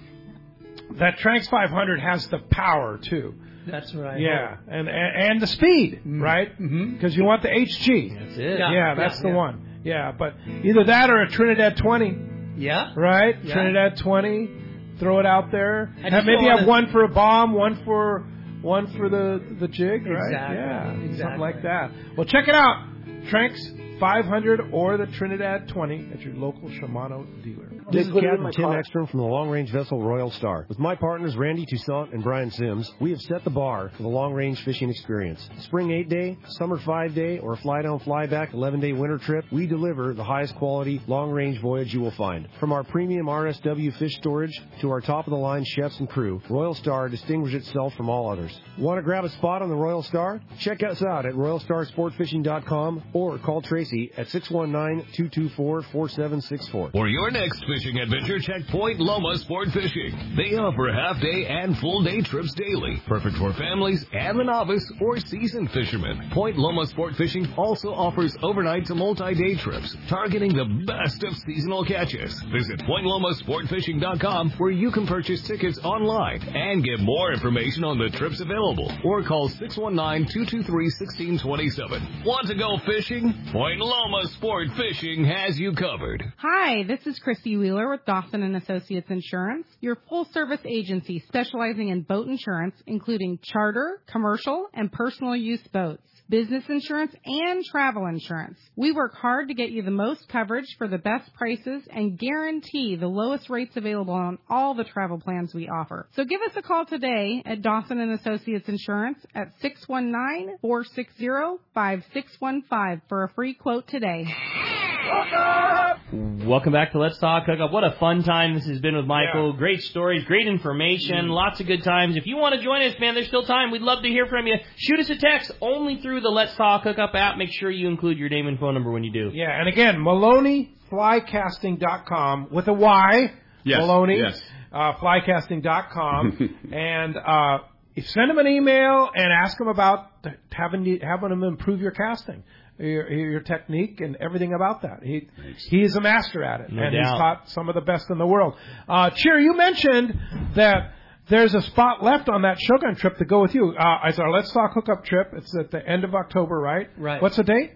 that Tranx five hundred has the power, too. That's right. Yeah, and, and and the speed, mm-hmm. right? Because mm-hmm. you want the H G. That's it. Yeah, Yeah, that's yeah, the yeah. one. Yeah, but either that or a Trinidad twenty, Yeah. right? Yeah. Trinidad twenty, throw it out there. I Have, just maybe don't have wanna- one for a bomb, one for one for the the jig, right? Exactly, Yeah, exactly. something like that. Well, check it out, Tranx five hundred or the Trinidad twenty at your local Shimano dealer. This is Captain Tim Ekstrom from the long-range vessel Royal Star. With my partners Randy Toussaint and Brian Sims, we have set the bar for the long-range fishing experience. Spring eight-day, summer five-day, or a fly-down, fly-back eleven-day winter trip, we deliver the highest quality long-range voyage you will find. From our premium R S W fish storage to our top-of-the-line chefs and crew, Royal Star distinguishes itself from all others. Want to grab a spot on the Royal Star? Check us out at royal star sport fishing dot com or call Tracy Tracy at six one nine, two two four, four seven six four. For your next fishing adventure, check Point Loma Sport Fishing. They offer half-day and full-day trips daily, perfect for families and the novice or seasoned fishermen. Point Loma Sport Fishing also offers overnight to multi-day trips, targeting the best of seasonal catches. Visit point loma sport fishing dot com, where you can purchase tickets online and get more information on the trips available, or call six one nine, two two three, one six two seven. Want to go fishing? Point Loma Sport Fishing has you covered. Hi, this is Christy Wheeler with Dawson and Associates Insurance, your full-service agency specializing in boat insurance, including charter, commercial, and personal use boats, business insurance, and travel insurance. We work hard to get you the most coverage for the best prices and guarantee the lowest rates available on all the travel plans we offer. So give us a call today at Dawson and Associates Insurance at six one nine, four six zero, five six one five for a free quote today. Welcome back to Let's Talk Hookup. What a fun time this has been with Michael. Yeah. Great stories, great information, Mm. lots of good times. If you want to join us, man, there's still time. We'd love to hear from you. Shoot us a text only through the Let's Talk Hookup app. Make sure you include your name and phone number when you do. Yeah, and again, Maloney Fly Casting dot com with a Y. Yes, Maloney. yes. Uh, Fly Casting dot com. and uh, send them an email and ask them about having, having them improve your casting. Your, your technique and everything about that. He Thanks. He is a master at it, No and doubt. he's taught some of the best in the world. Uh, Cheer, you mentioned that there's a spot left on that Shogun trip to go with you. Uh, it's our Let's Talk Hookup trip. It's at the end of October, right? Right. What's the date?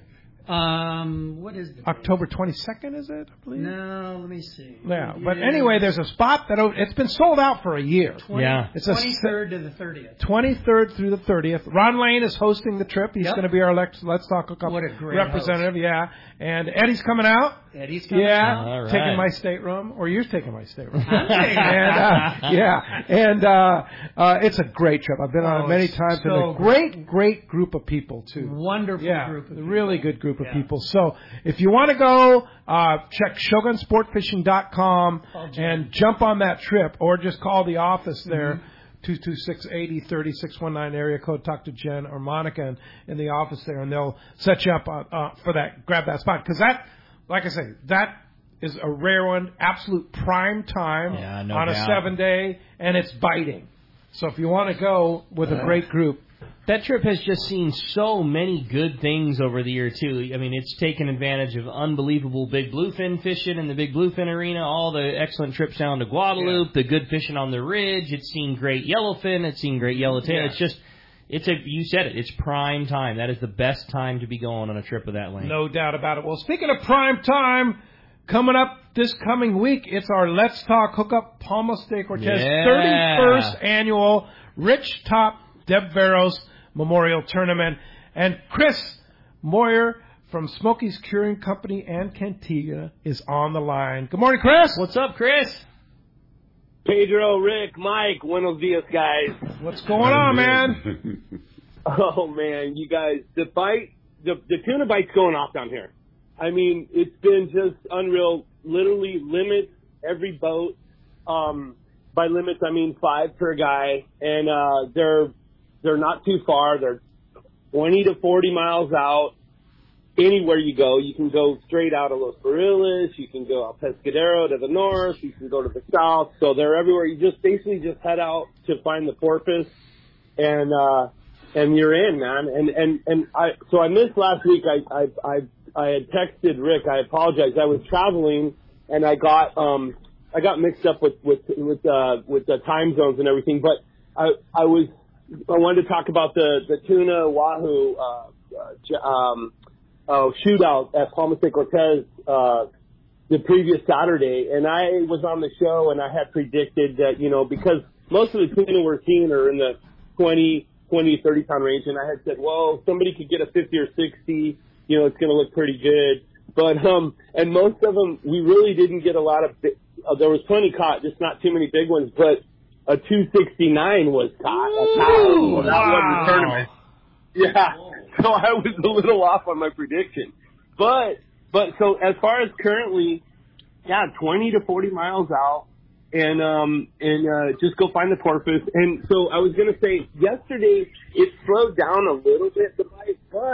Um, what is the October twenty-second, is it? I believe. No, let me see. Yeah, but anyway, there's a spot that it's been sold out for a year. twenty, Yeah. It's a twenty-third to the thirtieth. twenty-third through the thirtieth. Ron Lane is hosting the trip. He's Yep. going to be our Let's, Let's Talk Hookup What a great representative. Yeah, and Eddie's coming out. Eddie's coming Yeah, out. All right. taking my stateroom, or you're taking my stateroom. I'm taking and uh, yeah, and uh, uh, it's a great trip. I've been on Oh, it many it's times, so and a great, great group of people too. Wonderful Yeah, group of a people. really good group of Yeah. people. So if you want to go, uh, check shogun sport fishing dot com and jump on that trip, or just call the office there. Mm-hmm. two two six, eight zero three zero, six one nine area code. Talk to Jen or Monica in, in the office there, and they'll set you up uh, uh, for that. Grab that spot, because that, like I say, that is a rare one, absolute prime time Yeah, no on a doubt. seven day, and it's biting. So if you want to go with a great group, That trip has just seen so many good things over the year, too. I mean, it's taken advantage of unbelievable big bluefin fishing in the big bluefin arena, all the excellent trips down to Guadalupe, the good fishing on the ridge. It's seen great yellowfin. It's seen great yellowtail. Yeah. It's just, it's a, you said it, it's prime time. That is the best time to be going on a trip of that length. no doubt about it. Well, speaking of prime time, coming up this coming week, it's our Let's Talk Hookup Palma de Cortez Yeah. thirty-first annual Rich Top Deb Veros Memorial Tournament. And Chris Moyer from Smoky's Curing Company and Cantiga is on the line. Good morning, Chris. What's up, Chris? Pedro, Rick, Mike, buenos dias, guys. What's going on, man? Oh, man, you guys, the bite, the, the tuna bite's going off down here. I mean, it's been just unreal. Literally limits every boat. Um, by limits, I mean five per guy. And uh, they're they're not too far. They're twenty to forty miles out. Anywhere you go, you can go straight out of Los Barriles. You can go out Pescadero to the north. You can go to the south. So they're everywhere. You just basically just head out to find the porpoise, and uh, and you're in, man. And and and I so I missed last week. I I I, I had texted Rick. I apologize. I was traveling, and I got um I got mixed up with with with uh with the time zones and everything. But I I was I wanted to talk about the the tuna wahoo uh, uh um. Uh, shootout at Palma de Cortez uh, the previous Saturday, and I was on the show, and I had predicted that, you know, because most of the tuna we're seeing are in the twenty, twenty, thirty pound range, and I had said, well, somebody could get a fifty or sixty, you know, it's going to look pretty good. But, um, and most of them, we really didn't get a lot of, big, uh, there was plenty caught, just not too many big ones, but a two sixty-nine was caught. Ooh, that wow. won the tournament. Yeah. So I was a little off on my prediction. But, but so as far as currently, yeah, twenty to forty miles out, and, um, and, uh, just go find the porpoise. And so I was going to say, yesterday it slowed down a little bit, the bite, but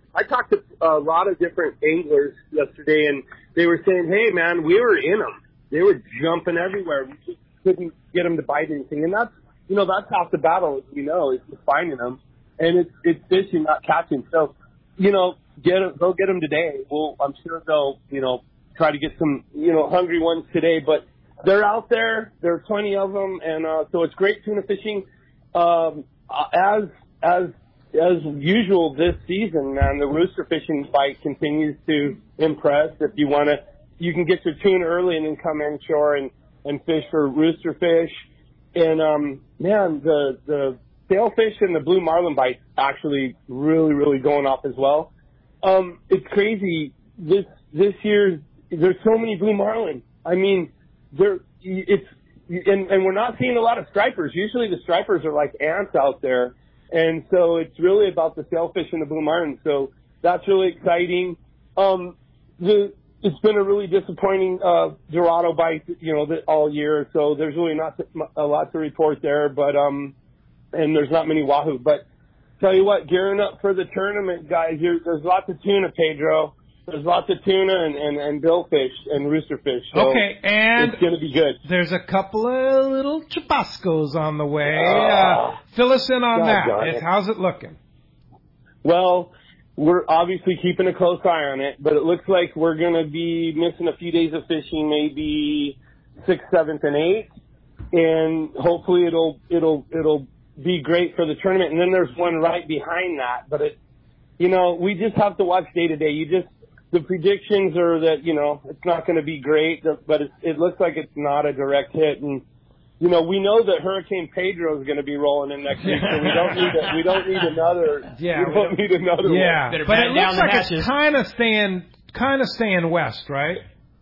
I talked to a lot of different anglers yesterday, and they were saying, hey, man, we were in them. They were jumping everywhere. We just couldn't get them to bite anything. And that's, you know, that's half the battle, as you know, is just finding them. And it's, it's fishing, not catching. So, you know, get them, go get them today. Well, I'm sure they'll, you know, try to get some, you know, hungry ones today. But they're out there. There are plenty of them. And uh, so it's great tuna fishing. Um, as, as, as usual this season, man, the rooster fishing bite continues to impress. If you want to, you can get your tuna early and then come inshore and, and fish for rooster fish. And, um, man, the, the sailfish and the blue marlin bite actually really, really going off as well. Um, it's crazy. This, this year, there's so many blue marlin. I mean, there, it's, and, and we're not seeing a lot of stripers. Usually the stripers are like ants out there. And so it's really about the sailfish and the blue marlin. So that's really exciting. Um, the, it's been a really disappointing, uh, Dorado bite, you know, the, all year. So there's really not a lot to report there, but, um, and there's not many wahoo, but tell you what, gearing up for the tournament, guys, you're, there's lots of tuna, Pedro. There's lots of tuna and, and, and billfish and roosterfish. So okay, and it's going to be good. There's a couple of little chubascos on the way. Uh, fill us in on God, that. God. It's, how's it looking? Well, we're obviously keeping a close eye on it, but it looks like we're going to be missing a few days of fishing, maybe sixth, seventh, and eighth, and hopefully it'll it'll it'll be great for the tournament. And then there's one right behind that, but it, you know, we just have to watch day to day. You just The predictions are that, you know, it's not going to be great, but it, it looks like it's not a direct hit. And, you know, we know that Hurricane Pedro is going to be rolling in next week, so we don't need a, we don't need another. Yeah, we don't need another yeah. one. Yeah, but it looks like it's kind of staying, kind of staying west, right?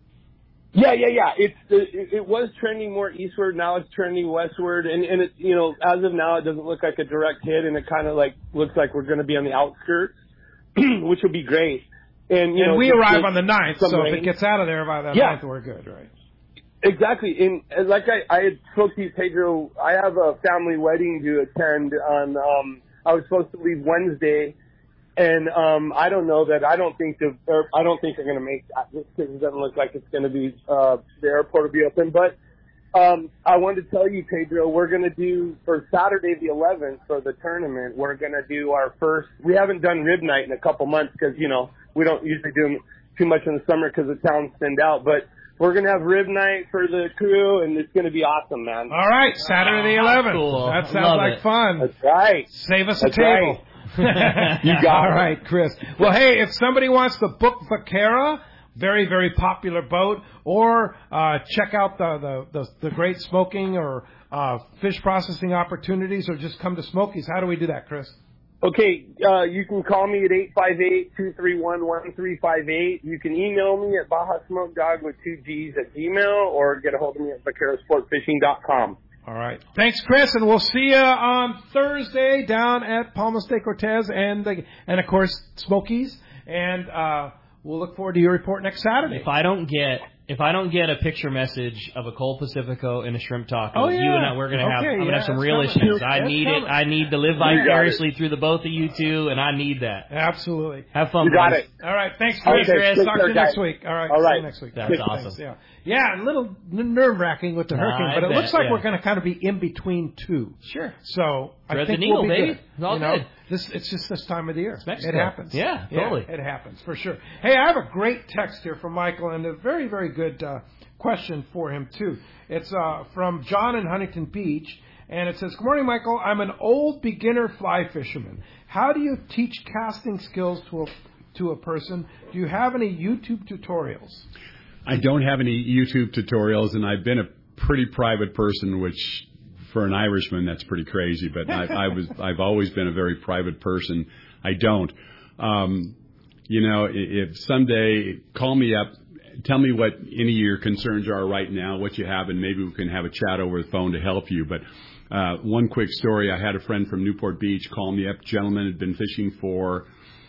Yeah, yeah, yeah. It's it, it was trending more eastward. Now it's trending westward, and and it, you know, as of now, it doesn't look like a direct hit, and it kind of like looks like we're going to be on the outskirts, which would be great. And, you and know, we arrive on the ninth, so rain. if it gets out of there by the yeah. ninth, we're good, right? Exactly. And, and like I, I had spoke to you, Pedro, I have a family wedding to attend on, um, I was supposed to leave Wednesday, and um, I don't know that, I don't think the, or I don't think they're going to make that, just because it doesn't look like it's going to be, uh, the airport will be open. But um, I wanted to tell you, Pedro, we're going to do, for Saturday the eleventh for the tournament, we're going to do our first, we haven't done rib night in a couple months because, you know, we don't usually do them too much in the summer because the town's thinned out. But we're going to have rib night for the crew, and it's going to be awesome, man. All right, Saturday the eleventh. Cool. That sounds Love like it. fun. That's right. Save us That's a table. Right. You got All it. right, Chris. Well, hey, if somebody wants to book Vaquera, very, very popular boat, or uh, check out the, the, the, the great smoking or uh, fish processing opportunities, or just come to Smokies, how do we do that, Chris? Okay, uh, you can call me at eight five eight, two three one, one three five eight. You can email me at Baja Smoke Dog with two G's at Gmail, or get a hold of me at vaquera sport fishing dot com. All right. Thanks, Chris, and we'll see you on Thursday down at Palmas de Cortez and, the, and of course, Smokies. And uh, we'll look forward to your report next Saturday. If I don't get if I don't get a picture message of a Cold Pacifico and a shrimp taco, Oh, yeah. you and I, we're gonna have Okay, I'm gonna yeah, have some that's real coming. issues. I That's need coming. it. I need to live vicariously through the both of you two, and I need that. Absolutely. Have fun. You got boys. it. All right. Thanks, Okay, Chris. Chris. take Talk care, to you next guys. week. All right. All See right. you next week. That's Thanks. awesome. Yeah. Yeah, a little nerve-wracking with the Nah, hurricane, I but it bet, looks like yeah. we're going to kind of be in between two. Sure. So I Thread think the needle, we'll be baby. good. It's all you know, good. This, it's just this time of the year. It's Mexico. It happens. Yeah, totally. It happens, for sure. Hey, I have a great text here from Michael, and a very, very good uh, question for him, too. It's uh, from John in Huntington Beach, and it says, "Good morning, Michael. I'm an old beginner fly fisherman. How do you teach casting skills to a, to a person? Do you have any YouTube tutorials?" I don't have any YouTube tutorials, and I've been a pretty private person, which for an Irishman, that's pretty crazy. But I, I was, I've always been a very private person. I don't. Um, you know, if someday, call me up, tell me what any of your concerns are right now, what you have, and maybe we can have a chat over the phone to help you. But uh, one quick story, I had a friend from Newport Beach call me up. Gentleman had been fishing for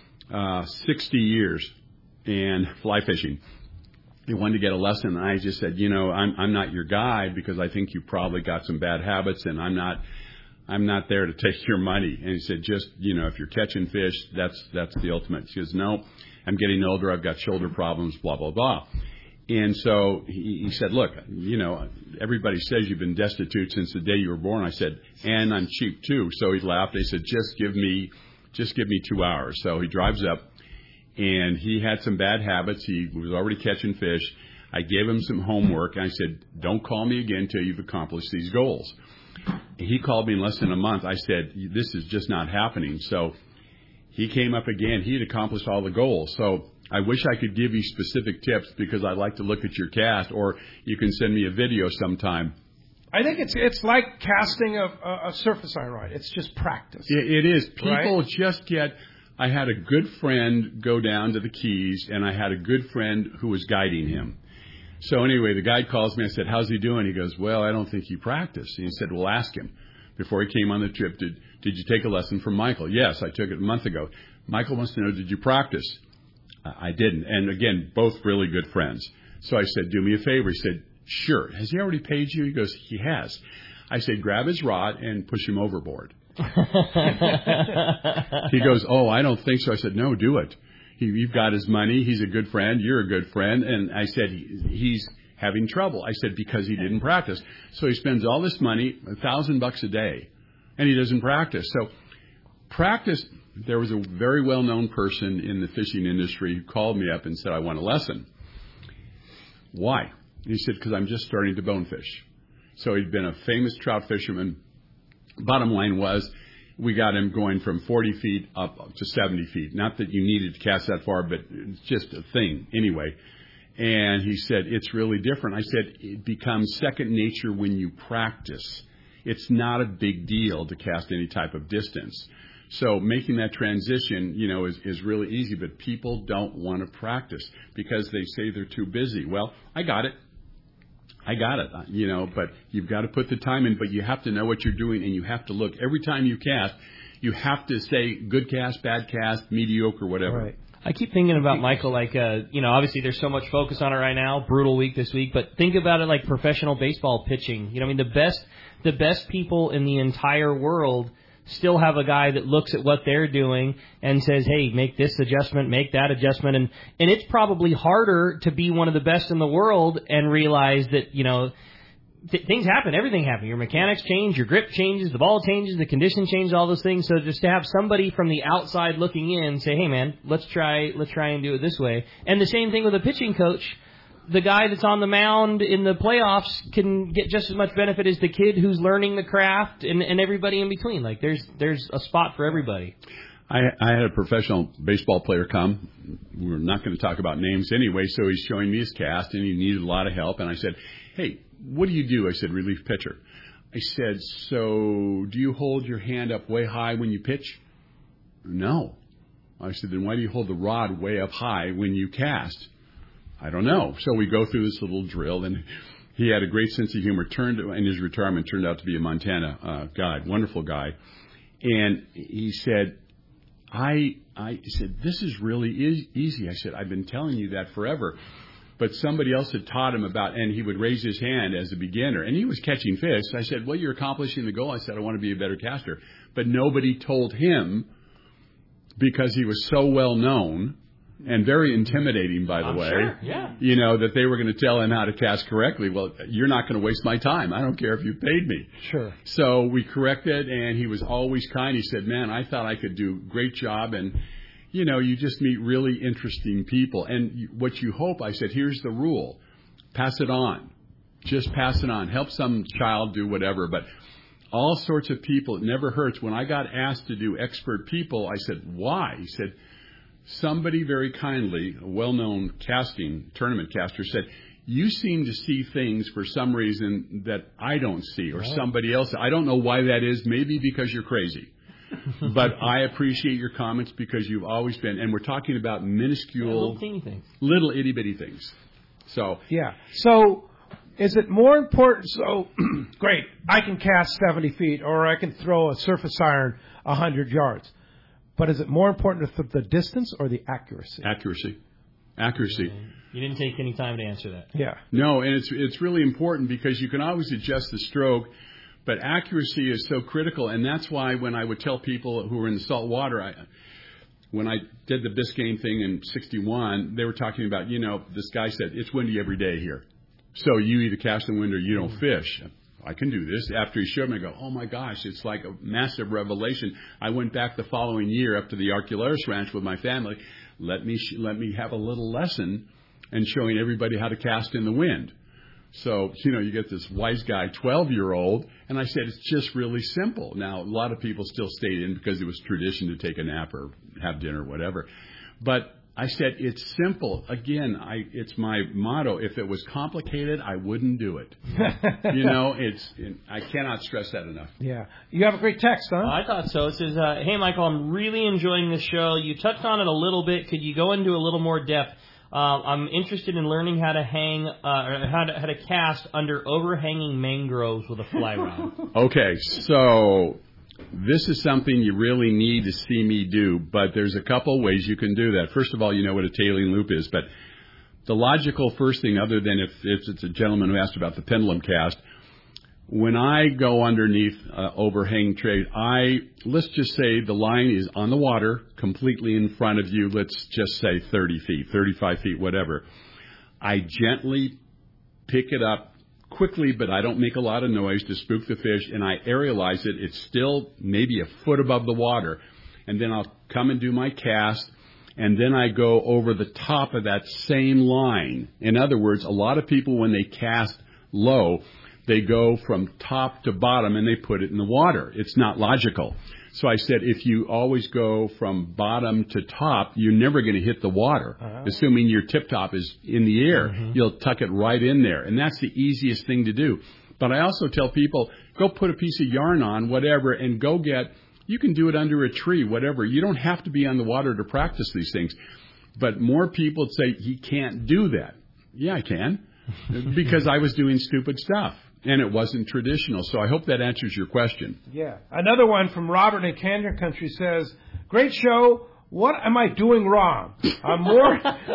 uh, sixty years and fly fishing. He wanted to get a lesson, and I just said, you know, I'm I'm not your guy because I think you probably got some bad habits, and I'm not I'm not there to take your money. And he said, just, you know, if you're catching fish, that's that's the ultimate. She goes, no, I'm getting older. I've got shoulder problems, blah, blah, blah. And so he, he said, look, you know, everybody says you've been destitute since the day you were born. I said, and I'm cheap too. So he laughed. He said, just give me, just give me two hours. So he drives up, and he had some bad habits. He was already catching fish. I gave him some homework, and I said, don't call me again until you've accomplished these goals. He called me in less than a month. I said, this is just not happening. So he came up again. He had accomplished all the goals. So I wish I could give you specific tips, because I'd like to look at your cast, or you can send me a video sometime. I think it's it's like casting a, a, a surface iron rod. It's just practice. It, it is. People right? just get... I had a good friend go down to the Keys, and I had a good friend who was guiding him. So anyway, the guide calls me. I said, how's he doing? He goes, well, I don't think he practiced. And he said, well, ask him. Before he came on the trip, did did you take a lesson from Michael? Yes, I took it a month ago. Michael wants to know, did you practice? I didn't. And again, both really good friends. So I said, do me a favor. He said, sure. Has he already paid you? He goes, he has. I said, grab his rod and push him overboard. He goes, oh, I don't think so. I said, no, do it. He, you've got his money. He's a good friend. You're a good friend. And I said, he, he's having trouble. I said, because he didn't practice. So he spends all this money, a thousand bucks a day, and he doesn't practice. So practice. There was a very well-known person in the fishing industry who called me up and said, I want a lesson. Why? He said, because I'm just starting to bonefish. So he'd been a famous trout fisherman. Bottom line was, we got him going from forty feet up to seventy feet. Not that you needed to cast that far, but it's just a thing anyway. And he said, it's really different. I said, it becomes second nature when you practice. It's not a big deal to cast any type of distance. So making that transition, you know, is, is really easy, but people don't want to practice because they say they're too busy. Well, I got it. I got it, you know, but you've got to put the time in, but you have to know what you're doing, and you have to look. Every time you cast, you have to say good cast, bad cast, mediocre, whatever. Right. I keep thinking about Michael like, uh, you know, obviously there's so much focus on it right now, brutal week this week, but think about it like professional baseball pitching. You know, I mean, the best, the best people in the entire world still have a guy that looks at what they're doing and says, hey, make this adjustment, make that adjustment. And, and it's probably harder to be one of the best in the world and realize that, you know, th- things happen, everything happens. Your mechanics change, your grip changes, the ball changes, the condition changes, all those things. So just to have somebody from the outside looking in say, hey, man, let's try, let's try and do it this way. And the same thing with a pitching coach. The guy that's on the mound in the playoffs can get just as much benefit as the kid who's learning the craft and, and everybody in between. Like there's there's a spot for everybody. I, I had a professional baseball player come. We're not going to talk about names anyway, so he's showing me his cast, and he needed a lot of help. And I said, hey, what do you do? I said, relief pitcher. I said, so do you hold your hand up way high when you pitch? No. I said, then why do you hold the rod way up high when you cast? I don't know. So we go through this little drill, and he had a great sense of humor. Turned in his retirement, turned out to be a Montana uh, guy, wonderful guy. And he said, I, I said, this is really e- easy. I said, I've been telling you that forever. But somebody else had taught him about, and he would raise his hand as a beginner, and he was catching fish. I said, well, you're accomplishing the goal. I said, I want to be a better caster. But nobody told him, because he was so well known and very intimidating, by the I'm way, sure. Yeah. you know, that they were going to tell him how to cast correctly. Well, you're not going to waste my time. I don't care if you paid me. Sure. So we corrected, and he was always kind. He said, man, I thought I could do a great job. And, you know, you just meet really interesting people. And what you hope, I said, here's the rule. Pass it on. Just pass it on. Help some child do whatever. But all sorts of people, it never hurts. When I got asked to do expert people, I said, why? He said, somebody very kindly, a well-known casting, tournament caster, said, you seem to see things for some reason that I don't see, or right. somebody else. I don't know why that is. Maybe because you're crazy. But I appreciate your comments because you've always been, and we're talking about minuscule, yeah, little teeny things, little itty-bitty things. So yeah. So is it more important? So great, I can cast seventy feet, or I can throw a surface iron one hundred yards. But is it more important to th- the distance or the accuracy? Accuracy. Accuracy. You didn't take any time to answer that. Yeah. No, and it's it's really important because you can always adjust the stroke, But accuracy is so critical, and that's why when I would tell people who were in the salt water, I, when I did the Biscayne thing in sixty-one, they were talking about, you know, this guy said, it's windy every day here. So you either cast in wind or you don't fish. I can do this. After he showed me, I go, oh, my gosh, it's like a massive revelation. I went back the following year up to the Arcularis Ranch with my family. Let me sh- let me have a little lesson and showing everybody how to cast in the wind. So, you know, you get this wise guy, twelve-year-old, and I said, it's just really simple. Now, a lot of people still stayed in because it was tradition to take a nap or have dinner or whatever. But I said, it's simple. Again, I, it's my motto. If it was complicated, I wouldn't do it. You know, it's I cannot stress that enough. Yeah. You have a great text, huh? I thought so. It says, uh, hey, Michael, I'm really enjoying this show. You touched on it a little bit. Could you go into a little more depth? Uh, I'm interested in learning how to hang, uh, or how to, how to cast under overhanging mangroves with a fly rod. Okay, so this is something you really need to see me do, but there's a couple ways you can do that. First of all, you know what a tailing loop is, but the logical first thing, other than if, if it's a gentleman who asked about the pendulum cast, when I go underneath uh, overhang trade, I, let's just say the line is on the water, completely in front of you, let's just say thirty feet, thirty-five feet, whatever. I gently pick it up quickly, but I don't make a lot of noise to spook the fish, and I aerialize it. It's still maybe a foot above the water. And then I'll come and do my cast, and then I go over the top of that same line. In other words, a lot of people, when they cast low, they go from top to bottom and they put it in the water. It's not logical. So I said, if you always go from bottom to top, you're never going to hit the water. Uh-huh. Assuming your tip top is in the air, mm-hmm. You'll tuck it right in there. And that's the easiest thing to do. But I also tell people, go put a piece of yarn on, whatever, and go get, you can do it under a tree, whatever. You don't have to be on the water to practice these things. But more people say, he can't do that. Yeah, I can. Because I was doing stupid stuff. And it wasn't traditional. So I hope that answers your question. Yeah. Another one from Robert in Canyon Country says, great show. What am I doing wrong? I'm more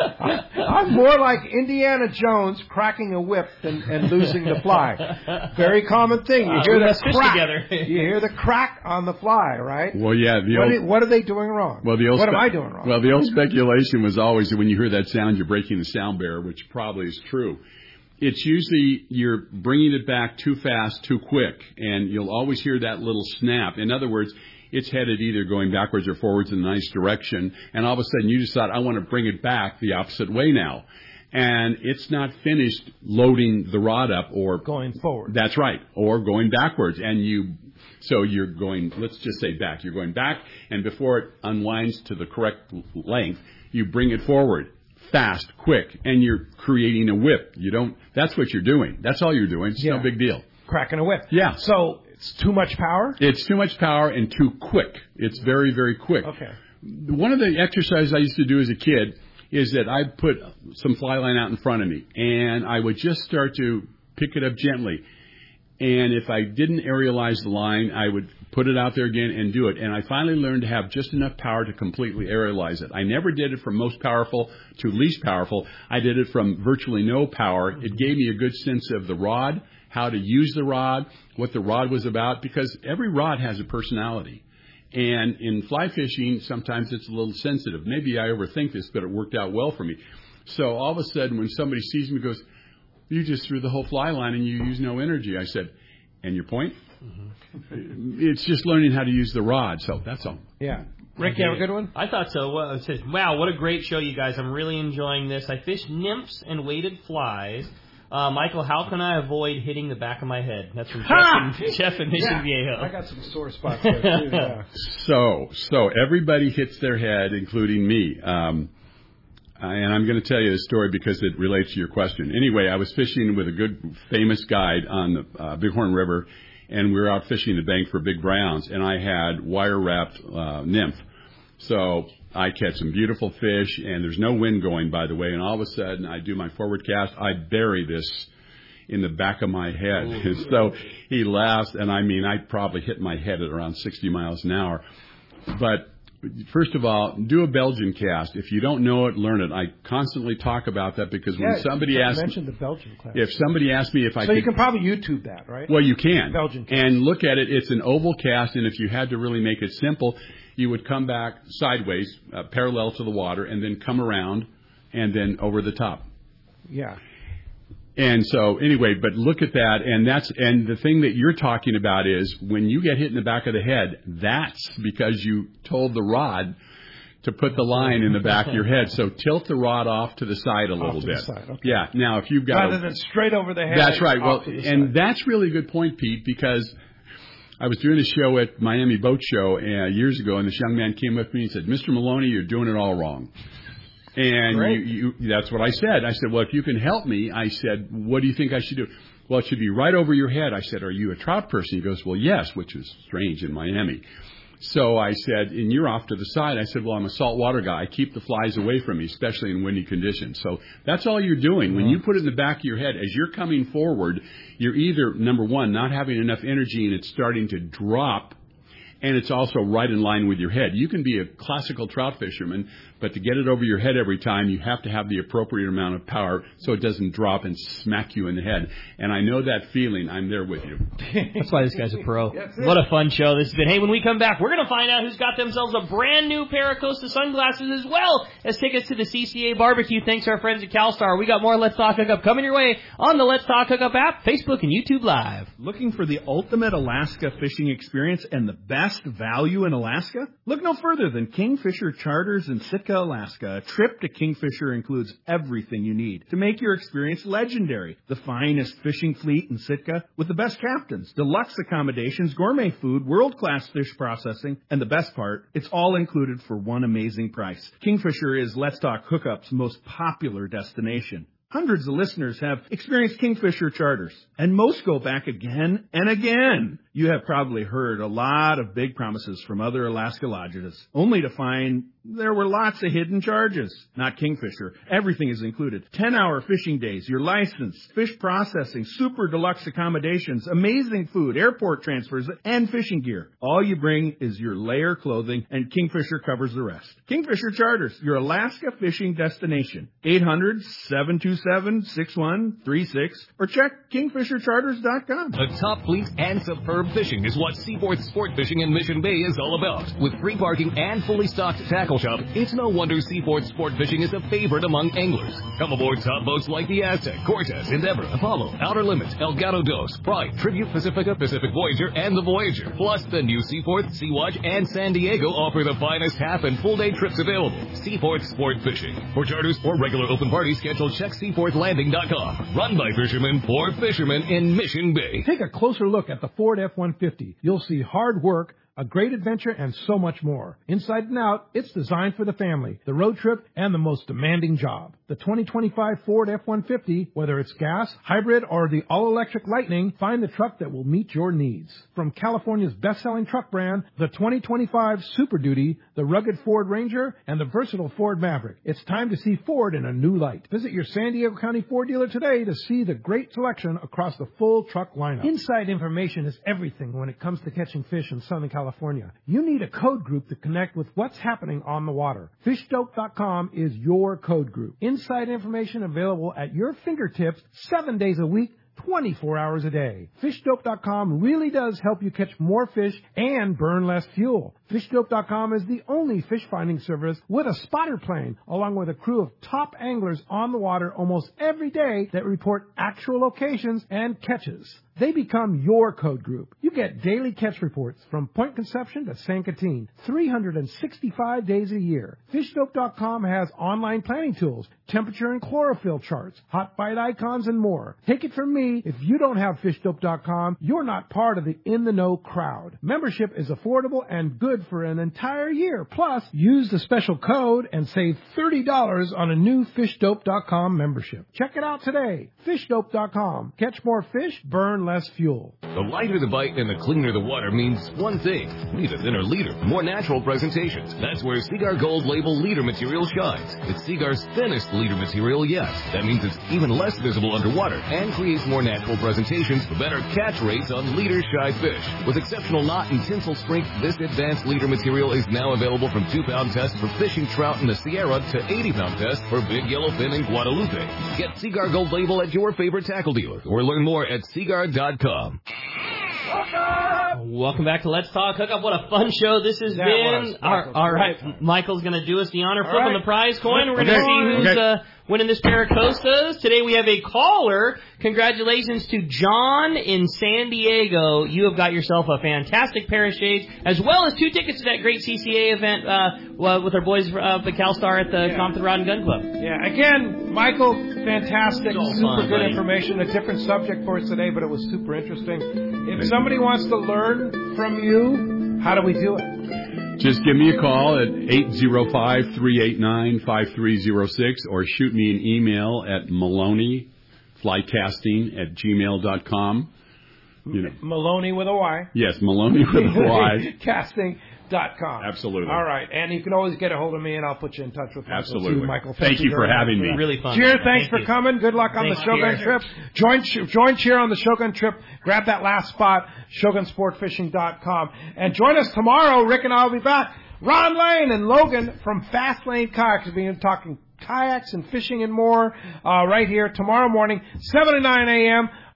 I'm more like Indiana Jones cracking a whip and, and losing the fly. Very common thing. You hear uh, the crack. Together. You hear the crack on the fly, right? Well, yeah. The what, old, are, what are they doing wrong? Well, the old what spe- am I doing wrong? Well, the old speculation was always that when you hear that sound, you're breaking the sound barrier, which probably is true. It's usually you're bringing it back too fast, too quick, and you'll always hear that little snap. In other words, it's headed either going backwards or forwards in a nice direction, and all of a sudden you decide, I want to bring it back the opposite way now. And it's not finished loading the rod up or going forward. That's right, or going backwards. And you, so you're going, let's just say back. You're going back, and before it unwinds to the correct length, you bring it forward. Fast, quick, and you're creating a whip. You don't, that's what you're doing. That's all you're doing. It's yeah. no big deal. Cracking a whip. Yeah. So it's too much power? It's too much power and too quick. It's very, very quick. Okay. One of the exercises I used to do as a kid is that I'd put some fly line out in front of me, and I would just start to pick it up gently. And if I didn't aerialize the line, I would put it out there again and do it. And I finally learned to have just enough power to completely aerialize it. I never did it from most powerful to least powerful. I did it from virtually no power. It gave me a good sense of the rod, how to use the rod, what the rod was about, because every rod has a personality. And in fly fishing, sometimes it's a little sensitive. Maybe I overthink this, but it worked out well for me. So all of a sudden, when somebody sees me and goes, you just threw the whole fly line and you use no energy. I said, and your point? Mm-hmm. It's just learning how to use the rod. So that's all. Yeah. Rick, you have a good one? I thought so. Well, it says, wow, what a great show, you guys. I'm really enjoying this. I fish nymphs and weighted flies. Uh, Michael, how can I avoid hitting the back of my head? That's from Jeff in, Jeff in Mission yeah. Viejo. I got some sore spots there, too. Yeah. So, so everybody hits their head, including me. Um, and I'm going to tell you this story because it relates to your question. Anyway, I was fishing with a good, famous guide on the uh, Bighorn River, and we were out fishing the bank for big browns, and I had wire-wrapped uh, nymph. So I catch some beautiful fish, and there's no wind going, by the way, and all of a sudden I do my forward cast. I bury this in the back of my head. And so he laughs, and I mean, I probably hit my head at around sixty miles an hour. But first of all, do a Belgian cast. If you don't know it, learn it. I constantly talk about that because when yeah, somebody you asks mentioned the Belgian class. If somebody asks me if I so could, you can probably YouTube that, right? Well, you can. Belgian cast. And look at it. It's an oval cast, and if you had to really make it simple, you would come back sideways, uh, parallel to the water, and then come around, and then over the top. Yeah. And so, anyway, but look at that, and that's and the thing that you're talking about is when you get hit in the back of the head, that's because you told the rod to put the line in the back of your head. So tilt the rod off to the side a little to bit. The side, okay. Yeah. Now, if you've got rather a, than straight over the head. That's right. Well, and side. that's really a good point, Pete, because I was doing a show at Miami Boat Show uh, years ago, and this young man came up to me and said, "Mister Maloney, you're doing it all wrong." And you, you, that's what I said. I said, well, if you can help me, I said, what do you think I should do? Well, it should be right over your head. I said, are you a trout person? He goes, well, yes, which was strange in Miami. So I said, and you're off to the side. I said, well, I'm a saltwater guy. I keep the flies away from me, especially in windy conditions. So that's all you're doing. When you put it in the back of your head, as you're coming forward, you're either, number one, not having enough energy and it's starting to drop, and it's also right in line with your head. You can be a classical trout fisherman, but to get it over your head every time, you have to have the appropriate amount of power so it doesn't drop and smack you in the head. And I know that feeling. I'm there with you. That's why this guy's a pro. What a fun show this has been. Hey, when we come back, we're going to find out who's got themselves a brand new pair of Costa sunglasses as well as tickets to the C C A barbecue. Thanks to our friends at CalStar. We got more Let's Talk Hookup coming your way on the Let's Talk Hookup app, Facebook, and YouTube Live. Looking for the ultimate Alaska fishing experience and the best value in Alaska? Look no further than Kingfisher Charters in Sitka, Alaska. A trip to Kingfisher includes everything you need to make your experience legendary. The finest fishing fleet in Sitka with the best captains, deluxe accommodations, gourmet food, world-class fish processing, and the best part, it's all included for one amazing price. Kingfisher is Let's Talk Hookup's most popular destination. Hundreds of listeners have experienced Kingfisher Charters, and most go back again and again. You have probably heard a lot of big promises from other Alaska lodges, only to find there were lots of hidden charges. Not Kingfisher. Everything is included. ten-hour fishing days, your license, fish processing, super deluxe accommodations, amazing food, airport transfers, and fishing gear. All you bring is your layer clothing, and Kingfisher covers the rest. Kingfisher Charters, your Alaska fishing destination. eight hundred, seven two seven, six one three six or check kingfisher charters dot com. The top fleet and superb fishing is what Seaforth Sport Fishing in Mission Bay is all about. With free parking and fully stocked tackle shop, it's no wonder Seaforth Sport Fishing is a favorite among anglers. Come aboard top boats like the Aztec, Cortez, Endeavor, Apollo, Outer Limits, El Gato Dos, Pride, Tribute Pacifica, Pacific Voyager, and the Voyager. Plus, the new Seaforth, Sea-Watch, and San Diego offer the finest half and full day trips available. Seaforth Sport Fishing. For charters or regular open parties, schedule check seaforth landing dot com. Run by fishermen for fishermen in Mission Bay. Take a closer look at the Ford F one fifty. You'll see hard work, a great adventure, and so much more. Inside and out, it's designed for the family, the road trip, and the most demanding job. The twenty twenty-five Ford F one fifty, whether it's gas, hybrid, or the all-electric Lightning, find the truck that will meet your needs. From California's best-selling truck brand, the twenty twenty-five Super Duty, the rugged Ford Ranger, and the versatile Ford Maverick. It's time to see Ford in a new light. Visit your San Diego County Ford dealer today to see the great selection across the full truck lineup. Inside information is everything when it comes to catching fish in Southern California. California. You need a code group to connect with what's happening on the water. fish dope dot com is your code group. Inside information available at your fingertips seven days a week, twenty-four hours a day. fish dope dot com really does help you catch more fish and burn less fuel. fish dope dot com is the only fish finding service with a spotter plane, along with a crew of top anglers on the water almost every day that report actual locations and catches. They become your code group. You get daily catch reports from Point Conception to San Quintin, three hundred sixty-five days a year. fish dope dot com has online planning tools, temperature and chlorophyll charts, hot bite icons, and more. Take it from me, if you don't have fish dope dot com, you're not part of the in-the-know crowd. Membership is affordable and good for an entire year. Plus, use the special code and save thirty dollars on a new fish dope dot com membership. Check it out today. fish dope dot com. Catch more fish, burn burn less fuel. The lighter the bite and the cleaner the water means one thing. Need a thinner leader, more natural presentations. That's where Seaguar Gold Label leader material shines. It's Seaguar's thinnest leader material yet. That means it's even less visible underwater and creates more natural presentations for better catch rates on leader-shy fish. With exceptional knot and tinsel strength, this advanced leader material is now available from two pound tests for fishing trout in the Sierra to eighty pound tests for big yellowfin in Guadalupe. Get Seaguar Gold Label at your favorite tackle dealer or learn more at seaguar dot com. Welcome back to Let's Talk Hookup. What a fun show this has That been. was. All, all right, Michael's going to do us the honor of All flipping right. the prize coin. We're going Okay. to see who's Okay. uh, winning this pair of Costas. Today we have a caller. Congratulations to John in San Diego. You have got yourself a fantastic pair of shades, as well as two tickets to that great C C A event uh, well, with our boys uh, the CalStar at the Yeah. Compton Rod and Gun Club. Yeah, again, Michael, fantastic, So super fun, good buddy. information. A different subject for us today, but it was super interesting. If somebody wants to learn from you, how do we do it? Just give me a call at eight zero five, three eight nine, five three zero six or shoot me an email at Maloney Flycasting at gmail dot com. You know. Maloney with a Y. Yes, Maloney with a Y. Casting dot com. Absolutely. All right, and you can always get a hold of me, and I'll put you in touch with Michael. Absolutely. Too. Michael, Thank you for very having much me. that. Really fun. Cheer, Michael. thanks Thank for you. coming. Good luck on Thanks, the Shogun Cheer. trip. Join join Cheer on the Shogun trip. Grab that last spot, shogun sport fishing dot com. And join us tomorrow. Rick and I will be back. Ron Lane and Logan from Fast Lane Kayaks will be talking kayaks and fishing and more uh, right here tomorrow morning, seven to nine a.m.